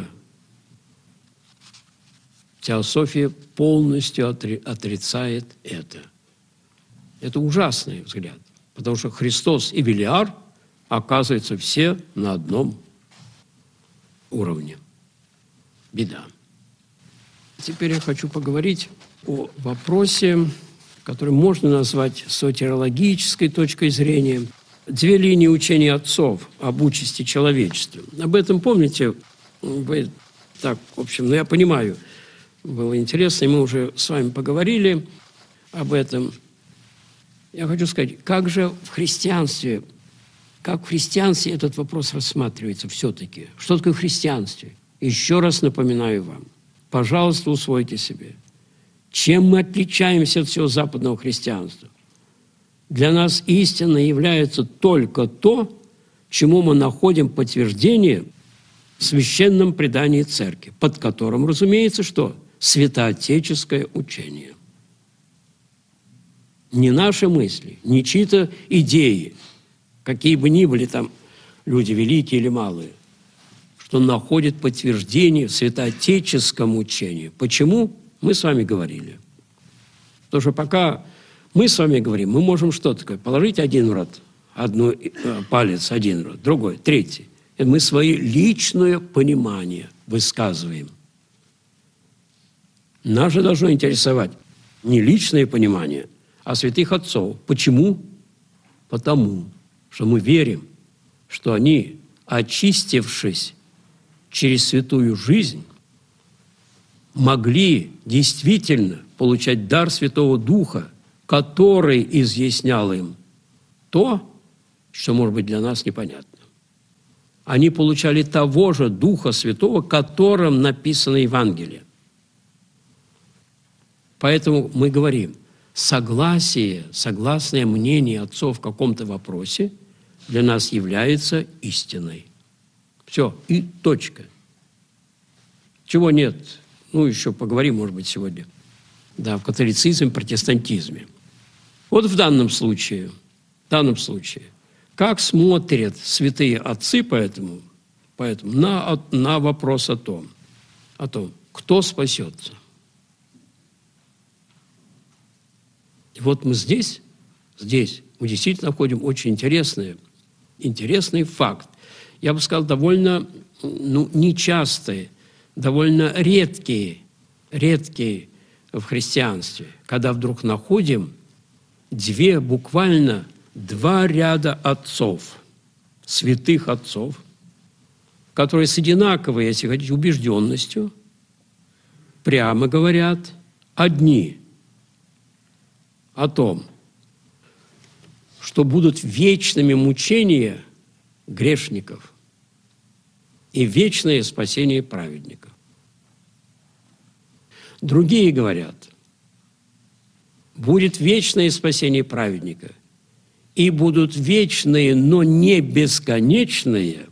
[SPEAKER 1] Теософия полностью отри- отрицает это. Это ужасный взгляд, потому что Христос и Велиар оказываются все на одном уровне. Беда. Теперь я хочу поговорить о вопросе, который можно назвать сотиологической точкой зрения. Две линии учения отцов об участи человечества. Об этом, помните, вы так, в общем, ну я понимаю, было интересно, и мы уже с вами поговорили об этом. Я хочу сказать, как же в христианстве, как в христианстве этот вопрос рассматривается все-таки? Что такое христианство? Еще раз напоминаю вам, пожалуйста, усвойте себе. Чем мы отличаемся от всего западного христианства? Для нас истинно является только то, чему мы находим подтверждение в священном предании церкви, под которым, разумеется, что? Святоотеческое учение. Не наши мысли, не чьи-то идеи, какие бы ни были там люди великие или малые, что находит подтверждение в святоотеческом учении. Почему? Мы с вами говорили. Потому что пока мы с вами говорим, мы можем что такое? Положить один в рот, одну, э, палец один в рот, другой, третий. И мы свое личное понимание высказываем. Нас же должно интересовать не личное понимание, а святых отцов. Почему? Потому что мы верим, что они, очистившись через святую жизнь, могли действительно получать дар Святого Духа, который изъяснял им то, что, может быть, для нас непонятно. они получали того же Духа Святого, которым написано Евангелие. Поэтому мы говорим, согласие, согласное мнение отцов в каком-то вопросе для нас является истиной. Все, и точка. Чего нет? Ну, еще поговорим, может быть, сегодня. Да, в католицизме, протестантизме. Вот в данном случае, в данном случае, как смотрят святые отцы поэтому, поэтому на, на вопрос о том, о том, кто спасется. И вот мы здесь, здесь мы действительно находим очень интересный, интересный факт. Я бы сказал, довольно ну, нечастый, довольно редкий, редкий в христианстве, когда вдруг находим две, буквально два ряда отцов, святых отцов, которые с одинаковой, если хотите, убежденностью прямо говорят одни о том, что будут вечными мучения грешников и вечное спасение праведников. Другие говорят, будет вечное спасение праведника, и будут вечные, но не бесконечные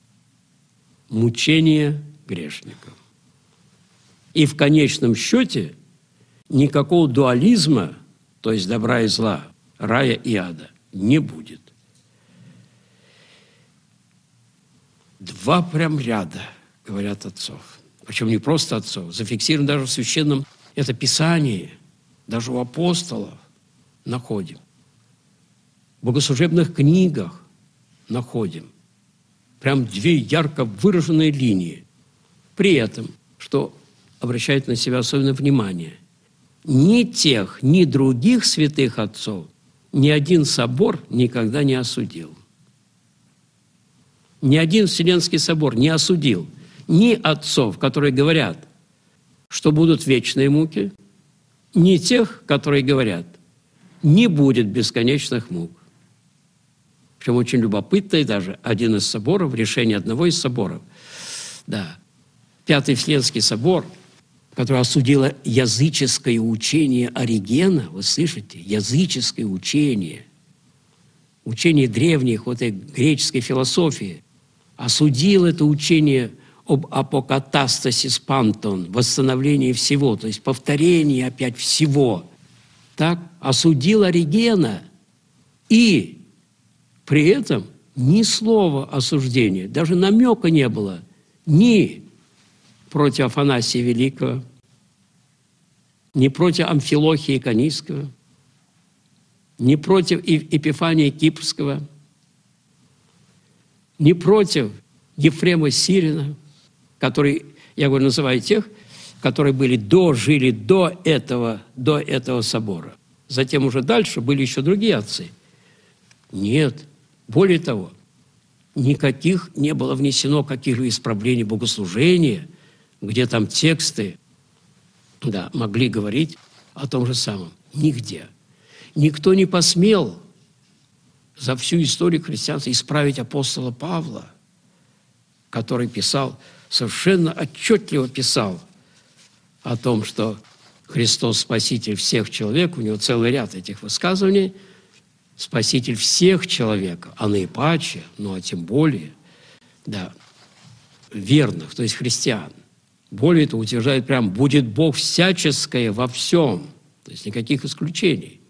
[SPEAKER 1] мучения грешников. И в конечном счете никакого дуализма, то есть добра и зла, рая и ада, не будет. Два прям ряда, говорят отцов. Причем не просто отцов, зафиксировано даже в священном, это Писании, даже у апостолов находим. В богослужебных книгах находим. Прям две ярко выраженные линии. При этом, что обращает на себя особенное внимание, ни тех, ни других святых отцов ни один собор никогда не осудил. Ни один Вселенский собор не осудил ни отцов, которые говорят, что будут вечные муки, ни тех, которые говорят, не будет бесконечных мук. Причем очень любопытно, и даже один из соборов, решение одного из соборов, да, Пятый Вселенский собор, который осудило языческое учение Оригена, вы слышите, языческое учение, учение древних, вот этой греческой философии, осудил это учение об апокатастасис пантон, восстановлении всего, то есть повторении опять всего. Так, осудил Оригена, и при этом ни слова осуждения, даже намека не было ни против Афанасия Великого, ни против Амфилохия Иконийского, ни против Епифания Кипрского, ни против Ефрема Сирина, который, я говорю, называю тех, которые были до, жили до этого, до этого собора. Затем уже дальше были еще другие отцы. Нет. Более того, никаких не было внесено каких-либо исправлений богослужения, где там тексты, да, могли говорить о том же самом. Нигде. Никто не посмел за всю историю христианства исправить апостола Павла, который писал, совершенно отчетливо писал о том, что Христос Спаситель всех человек, у него целый ряд этих высказываний, Спаситель всех человек, а наипаче, ну а тем более, да, верных, то есть христиан. Более того, утверждает прям, будет Бог всяческое во всем, то есть никаких исключений.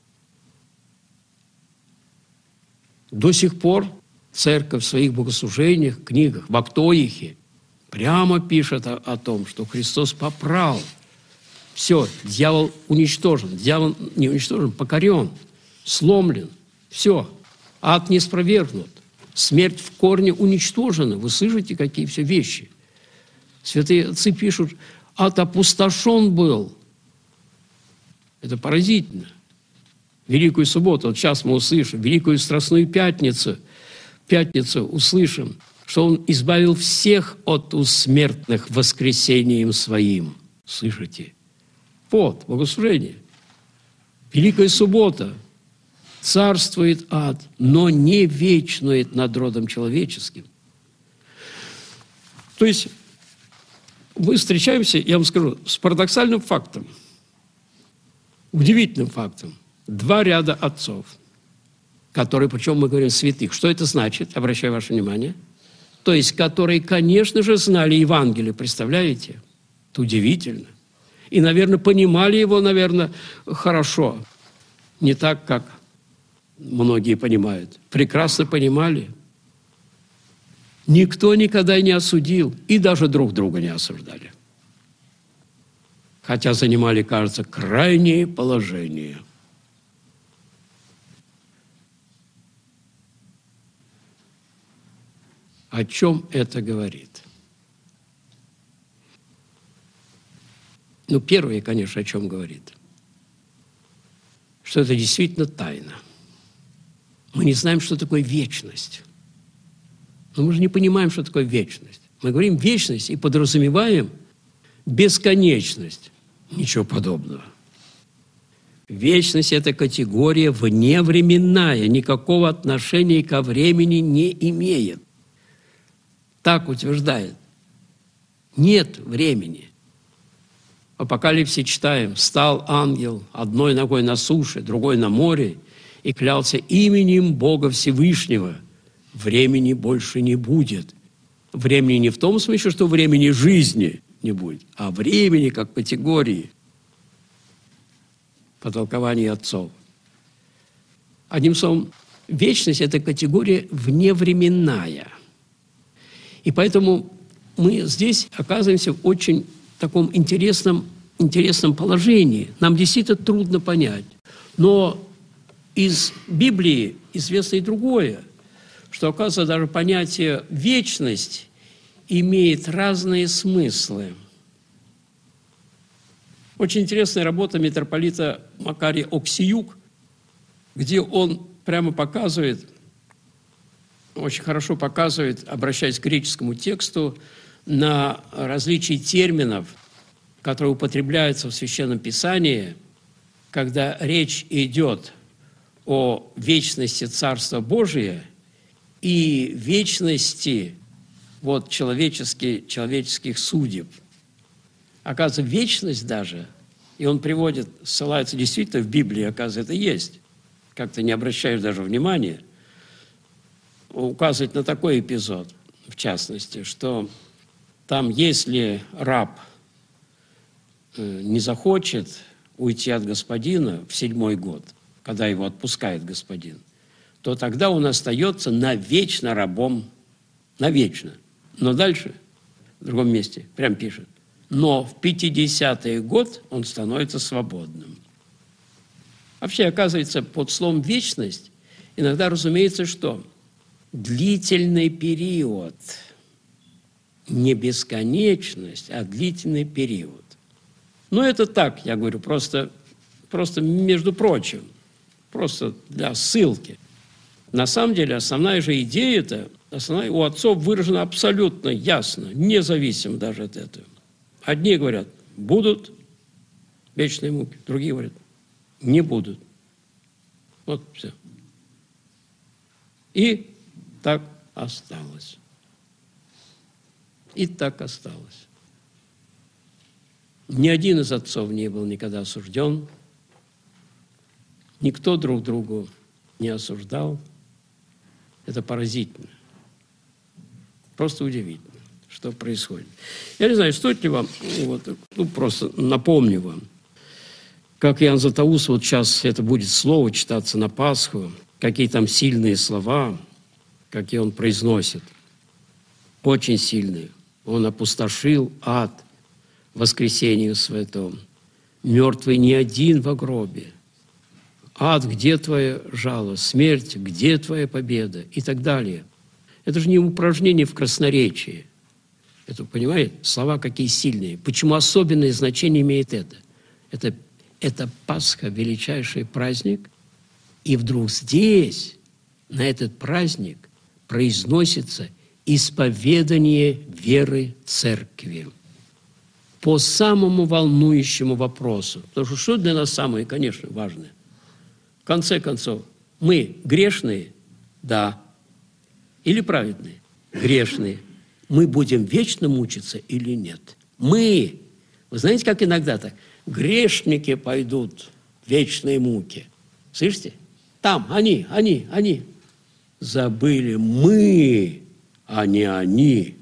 [SPEAKER 1] До сих пор церковь в своих богослужениях, книгах, в Актоихе прямо пишет о, о том, что Христос попрал. Все, дьявол уничтожен, дьявол не уничтожен, покорен, сломлен. Все, ад не спровергнут, смерть в корне уничтожена. Вы слышите, какие все вещи? Святые отцы пишут, ад опустошен был. Это поразительно. Великую субботу, вот сейчас мы услышим, Великую Страстную Пятницу, Пятницу услышим, что Он избавил всех от усмертных воскресением Своим. Слышите? Вот, богослужение. Великая суббота. Царствует ад, но не вечнует над родом человеческим. То есть мы встречаемся, я вам скажу, с парадоксальным фактом, удивительным фактом. Два ряда отцов, которые, причем мы говорим святых. Что это значит? Обращаю ваше внимание. То есть, которые, конечно же, знали Евангелие, представляете? Это удивительно. И, наверное, понимали его, наверное, хорошо. Не так, как многие понимают. Прекрасно понимали. Никто никогда не осудил, и даже друг друга не осуждали. Хотя занимали, кажется, крайнее положение. О чем это говорит? Ну, первое, конечно, о чем говорит. Что это действительно тайна. Мы не знаем, что такое вечность. Но мы же не понимаем, что такое вечность. Мы говорим вечность и подразумеваем бесконечность. Ничего подобного. Вечность – это категория вневременная, никакого отношения ко времени не имеет. Так утверждает. Нет времени. В Апокалипсе читаем: «Встал ангел одной ногой на суше, другой на море, и клялся именем Бога Всевышнего. Времени больше не будет». Времени не в том смысле, что времени жизни не будет, а времени как категории по толкованию отцов. Одним словом, вечность – это категория вневременная. И поэтому мы здесь оказываемся в очень таком интересном, интересном положении. Нам действительно трудно понять. Но из Библии известно и другое, что, оказывается, даже понятие «вечность» имеет разные смыслы. Очень интересная работа митрополита Макария Оксиюк, где он прямо показывает, очень хорошо показывает, обращаясь к греческому тексту, на различие терминов, которые употребляются в Священном Писании, когда речь идет о вечности Царства Божия и вечности вот, человеческих, человеческих судеб. Оказывается, вечность даже, и он приводит, ссылается действительно в Библии, оказывается, это есть, как-то не обращаешь даже внимания, указывает на такой эпизод, в частности, что там, если раб не захочет уйти от господина в седьмой год, когда его отпускает господин, то тогда он остается навечно рабом, навечно. Но дальше, в другом месте, прям пишет: но в пятидесятый год он становится свободным. Вообще, оказывается, под словом «вечность» иногда разумеется, что длительный период, не бесконечность, а длительный период. Но это так, я говорю, просто, просто между прочим, просто для ссылки. На самом деле, основная же идея-то, основная, у отцов выражена абсолютно ясно, независимо даже от этого. Одни говорят, будут вечные муки, другие говорят, не будут. Вот все. И так осталось. И так осталось. Ни один из отцов не был никогда осужден, никто друг другу не осуждал. Это поразительно. Просто удивительно, что происходит. Я не знаю, стоит ли вам, вот, ну, просто напомню вам, как Иоанн Златоуст, вот сейчас это будет слово читаться на Пасху, какие там сильные слова, какие он произносит. Очень сильные. Он опустошил ад воскресению святом. Мертвый не один во гробе. Ад, где твоя жалость? Смерть, где твоя победа? И так далее. Это же не упражнение в красноречии. Это, понимаете, слова какие сильные. Почему особенное значение имеет это? Это, это Пасха, величайший праздник. И вдруг здесь, на этот праздник, произносится исповедание веры Церкви по самому волнующему вопросу. Потому что что для нас самое, конечно, важное? В конце концов, мы грешные? Да. Или праведные? Грешные. мы будем вечно мучиться или нет. Мы, вы знаете, как иногда так, грешники пойдут в вечные муки. Слышите? Там, они, они, они. Забыли мы, а не они.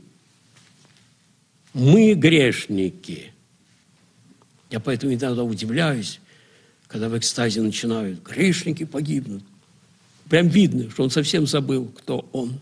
[SPEAKER 1] Мы грешники. Я поэтому иногда удивляюсь, когда в экстазе начинают, грешники погибнут. Прям видно, что он совсем забыл, кто он.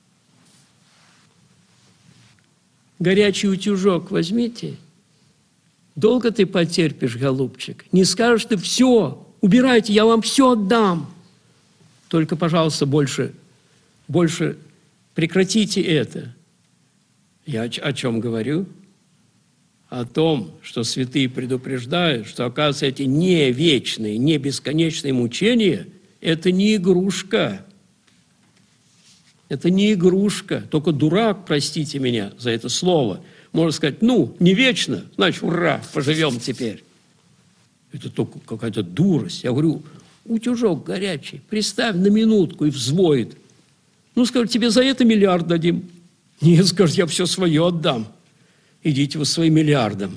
[SPEAKER 1] Горячий утюжок возьмите. Долго ты потерпишь, голубчик? Не скажешь ты, все, убирайте, я вам все отдам. Только, пожалуйста, больше, больше прекратите это. Я о чем говорю? О том, что святые предупреждают, что, оказывается, эти не вечные, не бесконечные мучения – это не игрушка. Это не игрушка. Только дурак, простите меня за это слово, может сказать, ну, не вечно, значит, ура, поживем теперь. Это только какая-то дурость. Я говорю, утюжок горячий, приставь на минутку и взвоет. Ну, скажет, тебе за это миллиард дадим. Нет, скажет, я все свое отдам. Идите вы своим миллиардом.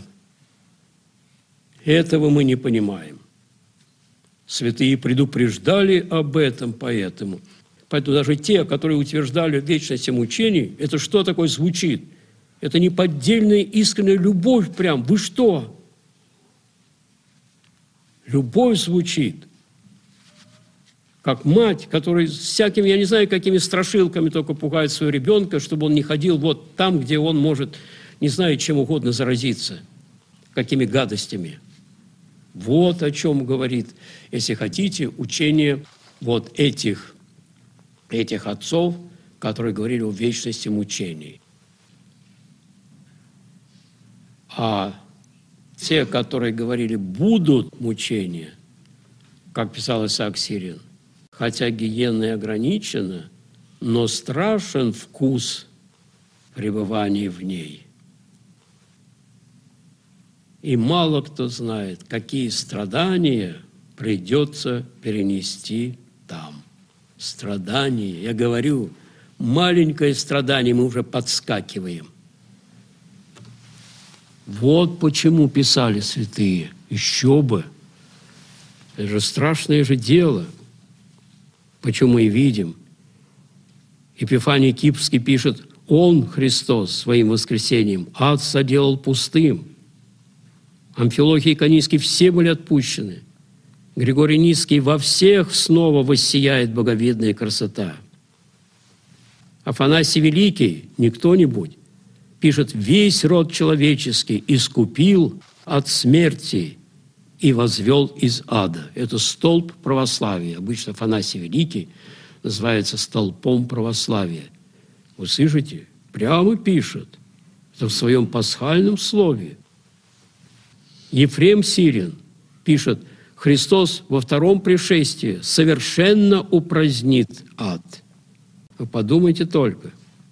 [SPEAKER 1] Этого мы не понимаем. Святые предупреждали об этом поэтому. Поэтому даже те, которые утверждали вечность мучений, это что такое звучит? Это неподдельная искренняя любовь прям. Вы что? Любовь звучит. Как мать, которая всякими, я не знаю, какими страшилками только пугает своего ребенка, чтобы он не ходил вот там, где он может, не знаю, чем угодно заразиться, какими гадостями. Вот о чем говорит, если хотите, учение вот этих, этих отцов, которые говорили о вечности мучений. А те, которые говорили, будут мучения, как писал Исаак Сирин, хотя гиенна и ограничена, но страшен вкус пребывания в ней. И мало кто знает, какие страдания придется перенести там. Страдания, я говорю, маленькое страдание, мы уже подскакиваем. Вот почему писали святые. Еще бы. Это же страшное же дело. Почему мы видим? Епифаний Кипрский пишет, Он, Христос, своим воскресением ад соделал пустым. Амфилохий и Канийский все были отпущены. Григорий Низкий во всех снова воссияет боговидная красота. Афанасий Великий, не кто-нибудь, пишет, весь род человеческий искупил от смерти и возвел из ада. Это столб православия. Обычно Афанасий Великий называется столпом православия. Вы слышите? Прямо пишет. Это в своем пасхальном слове. Ефрем Сирин пишет, Христос во втором пришествии совершенно упразднит ад. Вы подумайте только.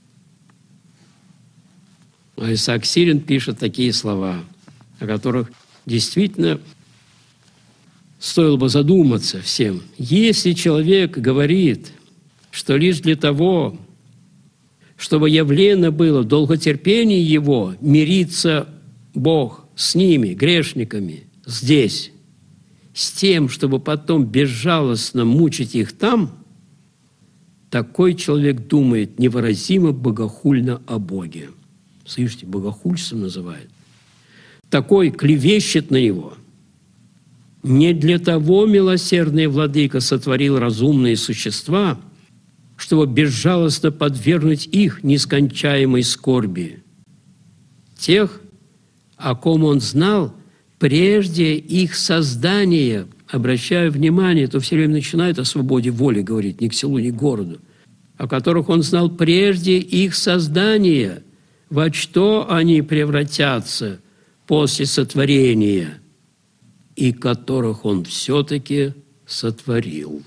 [SPEAKER 1] А Исаак Сирин пишет такие слова, о которых действительно стоило бы задуматься всем. Если человек говорит, что лишь для того, чтобы явлено было в долготерпении его, мирится Бог с ними, грешниками, здесь, с тем, чтобы потом безжалостно мучить их там, такой человек думает невыразимо богохульно о Боге. Слышите, богохульством называют. Такой клевещет на него. Не для того милосердный владыка сотворил разумные существа, чтобы безжалостно подвергнуть их нескончаемой скорби. Тех, о ком он знал прежде их создания, обращая внимание, то все время начинает о свободе воли говорить, ни к селу, ни к городу, о которых он знал прежде их создания, во что они превратятся после сотворения, и которых он все-таки сотворил.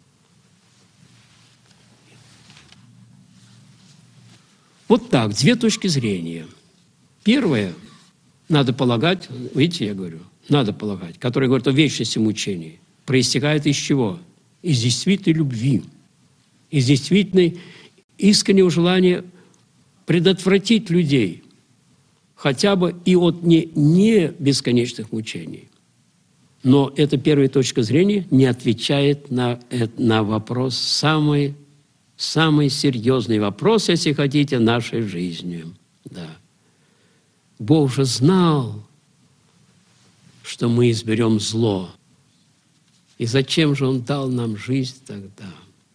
[SPEAKER 1] Вот так, две точки зрения. Первая, надо полагать, видите, я говорю, надо полагать, который говорит о вечности мучений, проистекает из чего? Из действительной любви, из действительной искреннего желания предотвратить людей хотя бы и от не, не бесконечных мучений. Но эта первая точка зрения не отвечает на, на вопрос, самый, самый серьезный вопрос, если хотите, нашей жизни. Да. Бог же знал, что мы изберем зло. И зачем же Он дал нам жизнь тогда?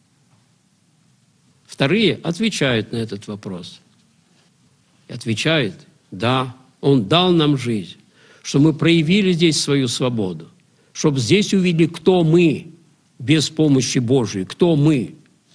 [SPEAKER 1] Вторые отвечают на этот вопрос. И отвечают, да, Он дал нам жизнь, что мы проявили здесь свою свободу, чтобы здесь увидели, кто мы без помощи Божией, кто мы.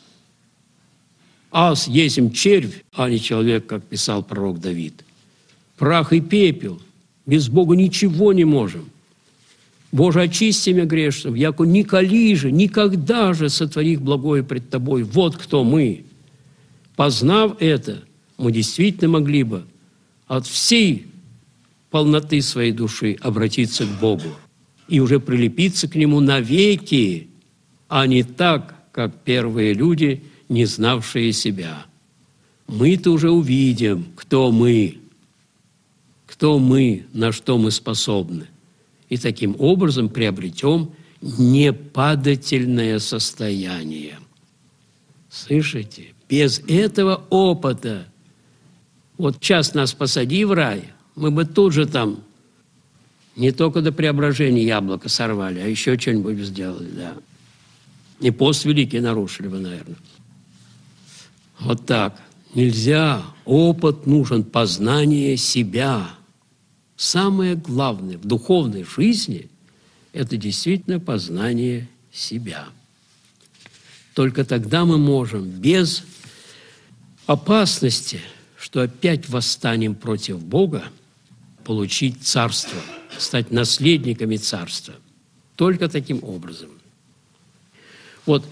[SPEAKER 1] Ас есмь червь, а не человек, как писал пророк Давид. Прах и пепел, без Бога ничего не можем. Боже, очисти меня грешным, яко николи же, никогда же сотвори благое пред Тобой. Вот кто мы. Познав это, мы действительно могли бы от всей полноты своей души обратиться к Богу и уже прилепиться к Нему навеки, а не так, как первые люди, не знавшие себя. Мы-то уже увидим, кто мы, кто мы, на что мы способны. И таким образом приобретем непадательное состояние. Слышите? Без этого опыта, вот час нас посади в рай, мы бы тут же там не только до преображения яблоко сорвали, а еще что-нибудь сделали, да. И пост великий нарушили бы, наверное. Вот так. Нельзя. Опыт нужен, познание себя. Самое главное в духовной жизни – это действительно познание себя. Только тогда мы можем без опасности, что опять восстанем против Бога, получить царство, стать наследниками царства. Только таким образом. Вот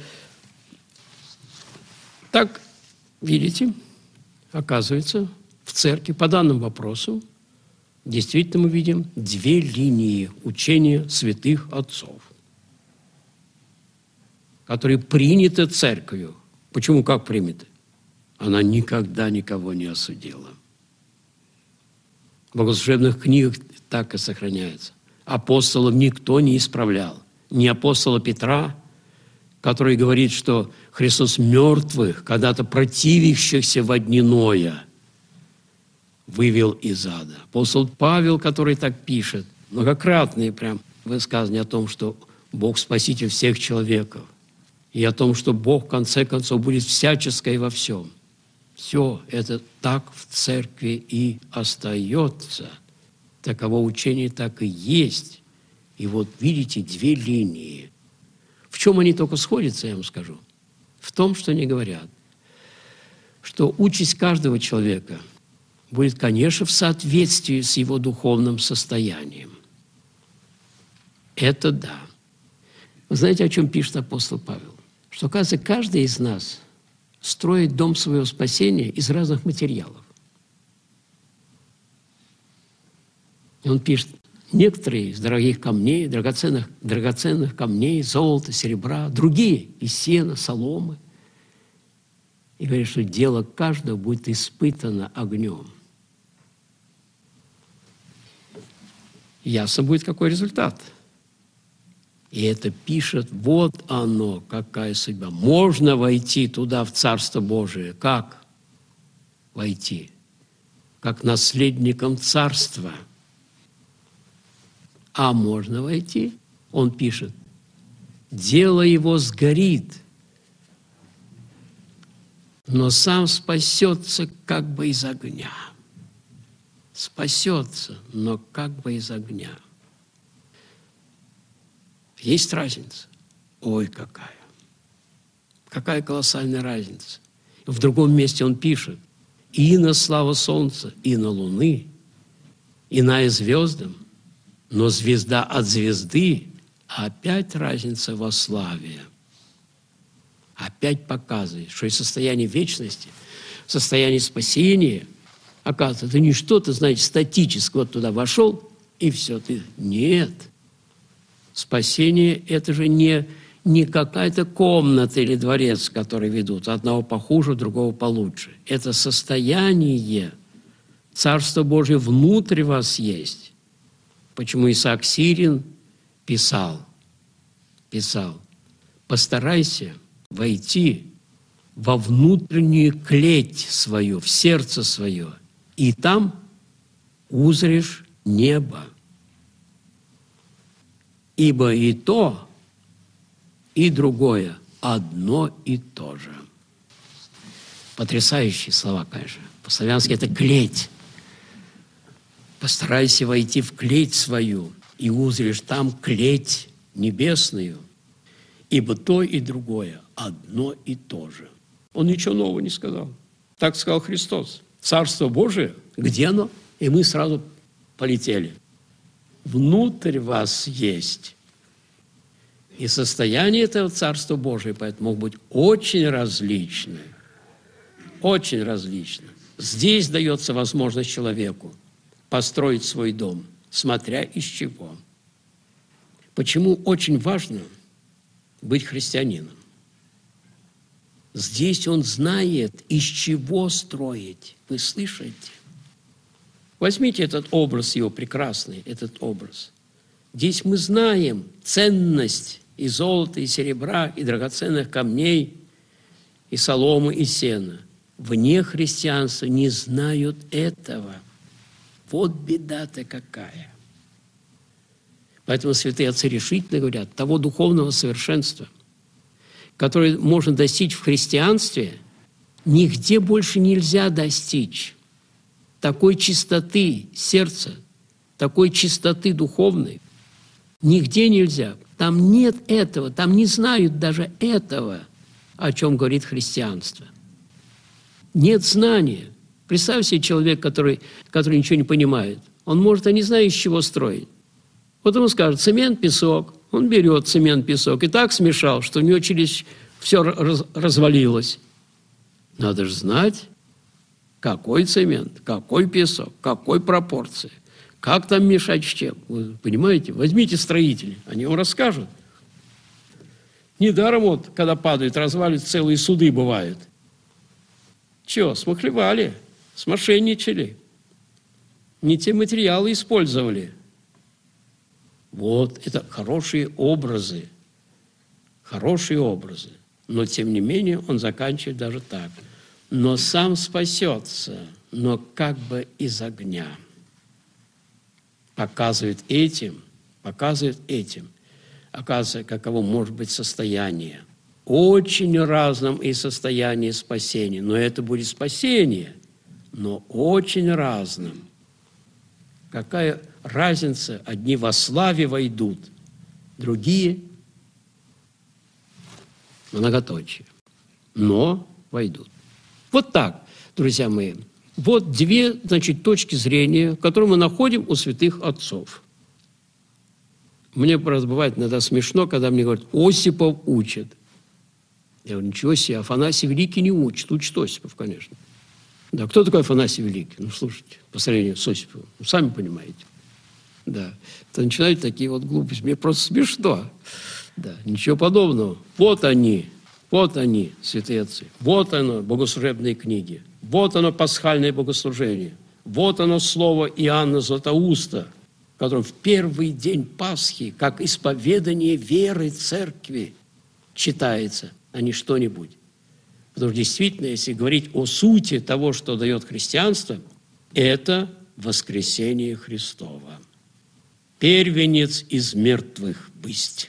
[SPEAKER 1] так, видите, оказывается, в церкви по данному вопросу действительно мы видим две линии учения святых отцов, которые приняты церковью. Почему как приняты? Она никогда никого не осудила. В богослужебных книгах так и сохраняется. Апостолов никто не исправлял. Ни апостола Петра, который говорит, что Христос мертвых, когда-то противящихся во дни Ноя, вывел из ада. Апостол Павел, который так пишет, многократные прям высказывания о том, что Бог спаситель всех человеков, и о том, что Бог в конце концов будет всяческой во всем. Все это так в церкви и остается. Таково учение так и есть. И вот видите две линии. В чем они только сходятся, я вам скажу? В том, что они говорят, что участь каждого человека будет, конечно, в соответствии с его духовным состоянием. Это да. Вы знаете, о чем пишет апостол Павел? Что, оказывается, каждый из нас строит дом своего спасения из разных материалов. И он пишет, некоторые из дорогих камней, драгоценных, драгоценных камней, золота, серебра, другие из сена, соломы. И говорит, что дело каждого будет испытано огнем. Ясно будет, какой результат. И это пишет, вот оно, какая судьба. Можно войти туда, в Царство Божие. Как войти? Как наследником Царства. А можно войти? Он пишет, дело его сгорит, но сам спасется как бы из огня. Спасется, но как бы из огня. Есть разница? Ой, какая! Какая колоссальная разница! В другом месте он пишет, и на славу солнца, и на луны, иная звездам, но звезда от звезды, а опять разница во славе. Опять показывает, что из состояния вечности, состояние спасения, оказывается, это не что-то, знаете, статическое, вот туда вошел, и все, ты... Нет. Спасение – это же не, не какая-то комната или дворец, который ведут, одного похуже, другого получше. Это состояние. Царство Божие внутрь вас есть. Почему Исаак Сирин писал, писал, постарайся войти во внутреннюю клеть свою, в сердце свое, и там узришь небо. Ибо и то, и другое одно и то же. Потрясающие слова, конечно. По-славянски это клеть. Постарайся войти в клеть свою, и узришь там клеть небесную, ибо то и другое одно и то же. Он ничего нового не сказал. Так сказал Христос. Царство Божие, где оно? И мы сразу полетели. Внутрь вас есть. И состояние этого Царства Божия поэтому могут быть очень различны. Очень различны. Здесь дается возможность человеку построить свой дом, смотря из чего. Почему очень важно быть христианином? Здесь он знает, из чего строить. Вы слышите? Возьмите этот образ его прекрасный, этот образ. Здесь мы знаем ценность и золота, и серебра, и драгоценных камней, и соломы, и сена. Вне христианства не знают этого. Вот беда-то какая. Поэтому святые отцы решительно говорят, того духовного совершенства, которое можно достичь в христианстве, нигде больше нельзя достичь. Такой чистоты сердца, такой чистоты духовной нигде нельзя. Там нет этого, там не знают даже этого, о чем говорит христианство. Нет знания. Представь себе человек, который, который ничего не понимает. Он может, а не знаю, из чего строить. Вот ему скажут, цемент, песок. Он берет цемент, песок и так смешал, что у него через все раз, развалилось. Надо же знать, какой цемент, какой песок, какой пропорции. Как там мешать с чем? Вы понимаете? Возьмите строителей, они вам расскажут. Недаром вот, когда падают, разваливают, целые суды бывают. Чего? Смахлевали, смошенничали. Не те материалы использовали. Вот, это хорошие образы. Хорошие образы. Но, тем не менее, он заканчивает даже так. Но сам спасется, но как бы из огня. Показывает этим, показывает этим, оказывается, каково может быть состояние. Очень разном и состоянии спасения. Но это будет спасение, но очень разным. Какая разница? Одни во славе войдут, другие многоточие. Но войдут. Вот так, друзья мои. Вот две, значит, точки зрения, которые мы находим у святых отцов. Мне просто бывает иногда смешно, когда мне говорят, Осипов учит. Я говорю, ничего себе, Афанасий Великий не учит, учит Осипов, конечно. Да, кто такой Афанасий Великий? Ну, слушайте, по сравнению с Осиповым, ну, сами понимаете. Да, то начинают такие вот глупости. Мне просто смешно. Да, ничего подобного. Вот они, вот они, святые отцы. Вот оно, богослужебные книги. Вот оно, пасхальное богослужение. Вот оно, слово Иоанна Златоуста, в котором в первый день Пасхи, как исповедание веры церкви, читается, а не что-нибудь. Потому что действительно, если говорить о сути того, что дает христианство, это воскресение Христова. Первенец из мертвых бысть.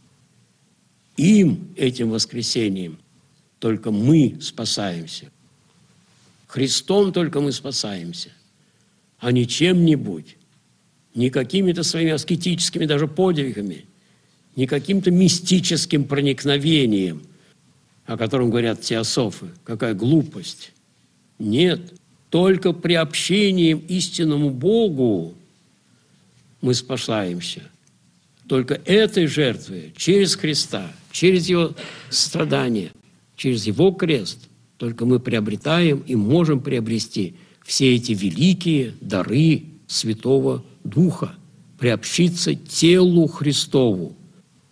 [SPEAKER 1] Им, этим воскресением, только мы спасаемся. Христом только мы спасаемся, а не чем-нибудь, не какими-то своими аскетическими даже подвигами, не каким-то мистическим проникновением, о котором говорят теософы. Какая глупость. Нет, только приобщением истинному Богу мы спасаемся. Только этой жертвой, через Христа, через Его страдания, через Его крест, только мы приобретаем и можем приобрести все эти великие дары Святого Духа, приобщиться телу Христову,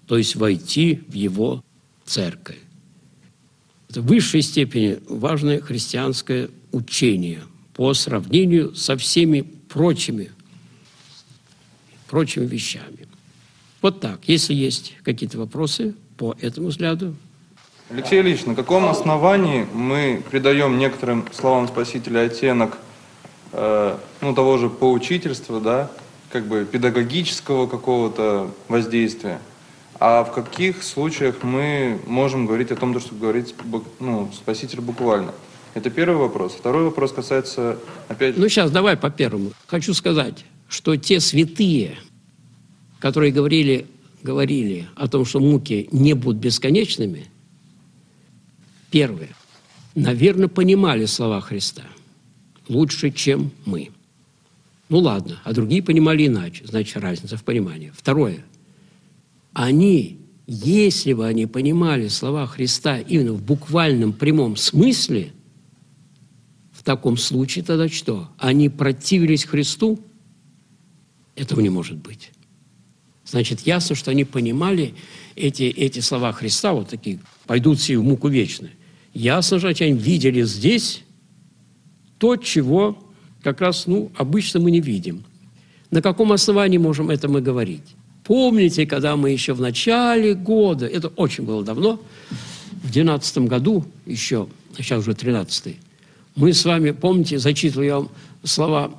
[SPEAKER 1] то есть войти в его церковь. Это в высшей степени важное христианское учение по сравнению со всеми прочими, прочими вещами. Вот так. Если есть какие-то вопросы по этому взгляду.
[SPEAKER 3] Алексей Ильич, на каком основании мы придаем некоторым словам Спасителя оттенок э, ну, того же поучительства, да, как бы педагогического какого-то воздействия, а в каких случаях мы можем говорить о том, что говорит ну, Спаситель буквально? Это первый вопрос. Второй вопрос касается, опять же...
[SPEAKER 1] Ну, сейчас давай по первому. Хочу сказать, что те святые, которые говорили, говорили о том, что муки не будут бесконечными, первые, наверное, понимали слова Христа лучше, чем мы. Ну ладно, а другие понимали иначе, значит, разница в понимании. Второе, они, если бы они понимали слова Христа именно в буквальном прямом смысле, в таком случае тогда что? Они противились Христу? Этого не может быть. Значит, ясно, что они понимали эти, эти слова Христа, вот такие, пойдут все в муку вечную. Ясно же, что они видели здесь то, чего как раз, ну, обычно мы не видим. На каком основании можем это мы говорить? Помните, когда мы еще в начале года, это очень было давно, в двенадцатом году еще, сейчас уже тринадцатый, мы с вами, помните, зачитывал я вам слова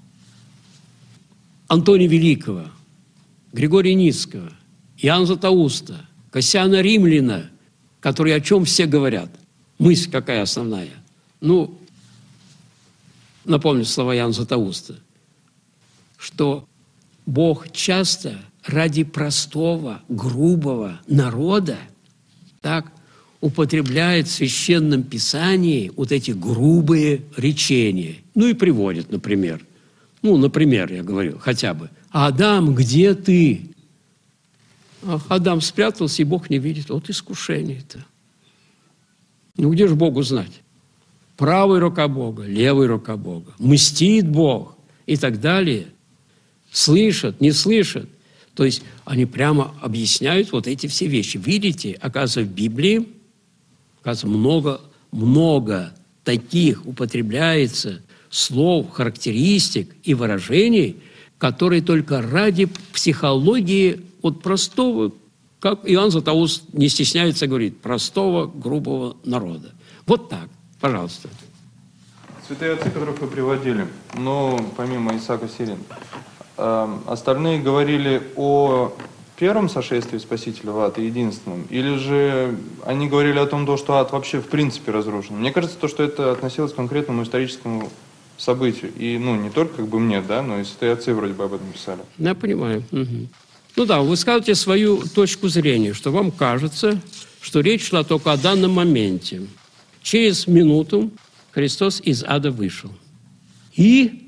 [SPEAKER 1] Антония Великого, Григория Ницкого, Иоанна Златоуста, Кассиана Римляна, которые о чем все говорят. Мысль какая основная? Ну, напомню слова Иоанна Златоуста, что Бог часто ради простого, грубого народа так употребляет в Священном Писании вот эти грубые речения. Ну и приводит, например. Ну, например, я говорю, хотя бы. «Адам, где ты?» Ах, Адам спрятался, и Бог не видит. Вот искушение-то. Ну, где же Богу знать? Правая рука Бога, левая рука Бога. Мстит Бог и так далее. Слышат, не слышат. То есть они прямо объясняют вот эти все вещи. Видите, оказывается, в Библии оказывается, много, много таких употребляется слов, характеристик и выражений, которые только ради психологии вот простого, как Иоанн Златоуст не стесняется говорить, простого, грубого народа. Вот так, пожалуйста.
[SPEAKER 3] Святые отцы, которых вы приводили, ну, помимо Исаака Сирин, э, остальные говорили о первом сошествии Спасителя в ад и единственном, или же они говорили о том, что ад вообще в принципе разрушен? Мне кажется, то, что это относилось к конкретному историческому событию. И, ну, не только как бы мне, да, но и святые отцы вроде бы об этом писали.
[SPEAKER 1] Я понимаю. Угу. Ну да, вы скажете свою точку зрения, что вам кажется, что речь шла только о данном моменте. Через минуту Христос из ада вышел. И,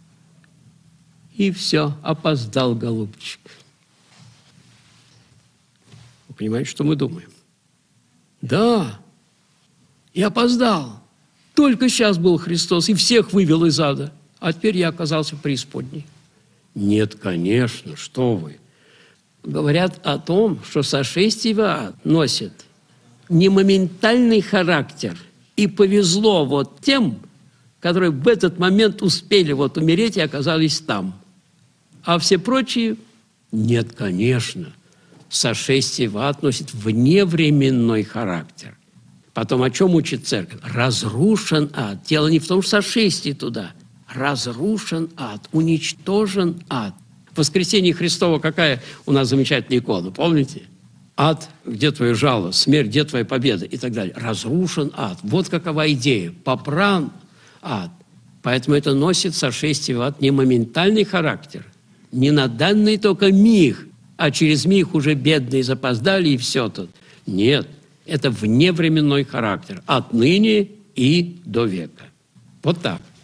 [SPEAKER 1] и все, опоздал, голубчик. Вы понимаете, что мы думаем? Да, и опоздал. Только сейчас был Христос, и всех вывел из ада. А теперь я оказался в преисподней. Нет, конечно, что вы. Говорят о том, что сошествие в ад носит не моментальный характер. И повезло вот тем, которые в этот момент успели вот умереть и оказались там. А все прочие – нет, конечно. Сошествие в ад носит вневременной характер. Потом о чем учит церковь? Разрушен ад. Дело не в том, что сошествие туда. Разрушен ад, уничтожен ад. В воскресенье Христово какая у нас замечательная икона, помните? Ад, где твое жало, смерть, где твоя победа и так далее. Разрушен ад. Вот какова идея. Попран ад. Поэтому это носит сошествие в ад не моментальный характер, не на данный только миг, а через миг уже бедные запоздали и все тут. Нет, это вневременной характер. Отныне и до века. Вот так.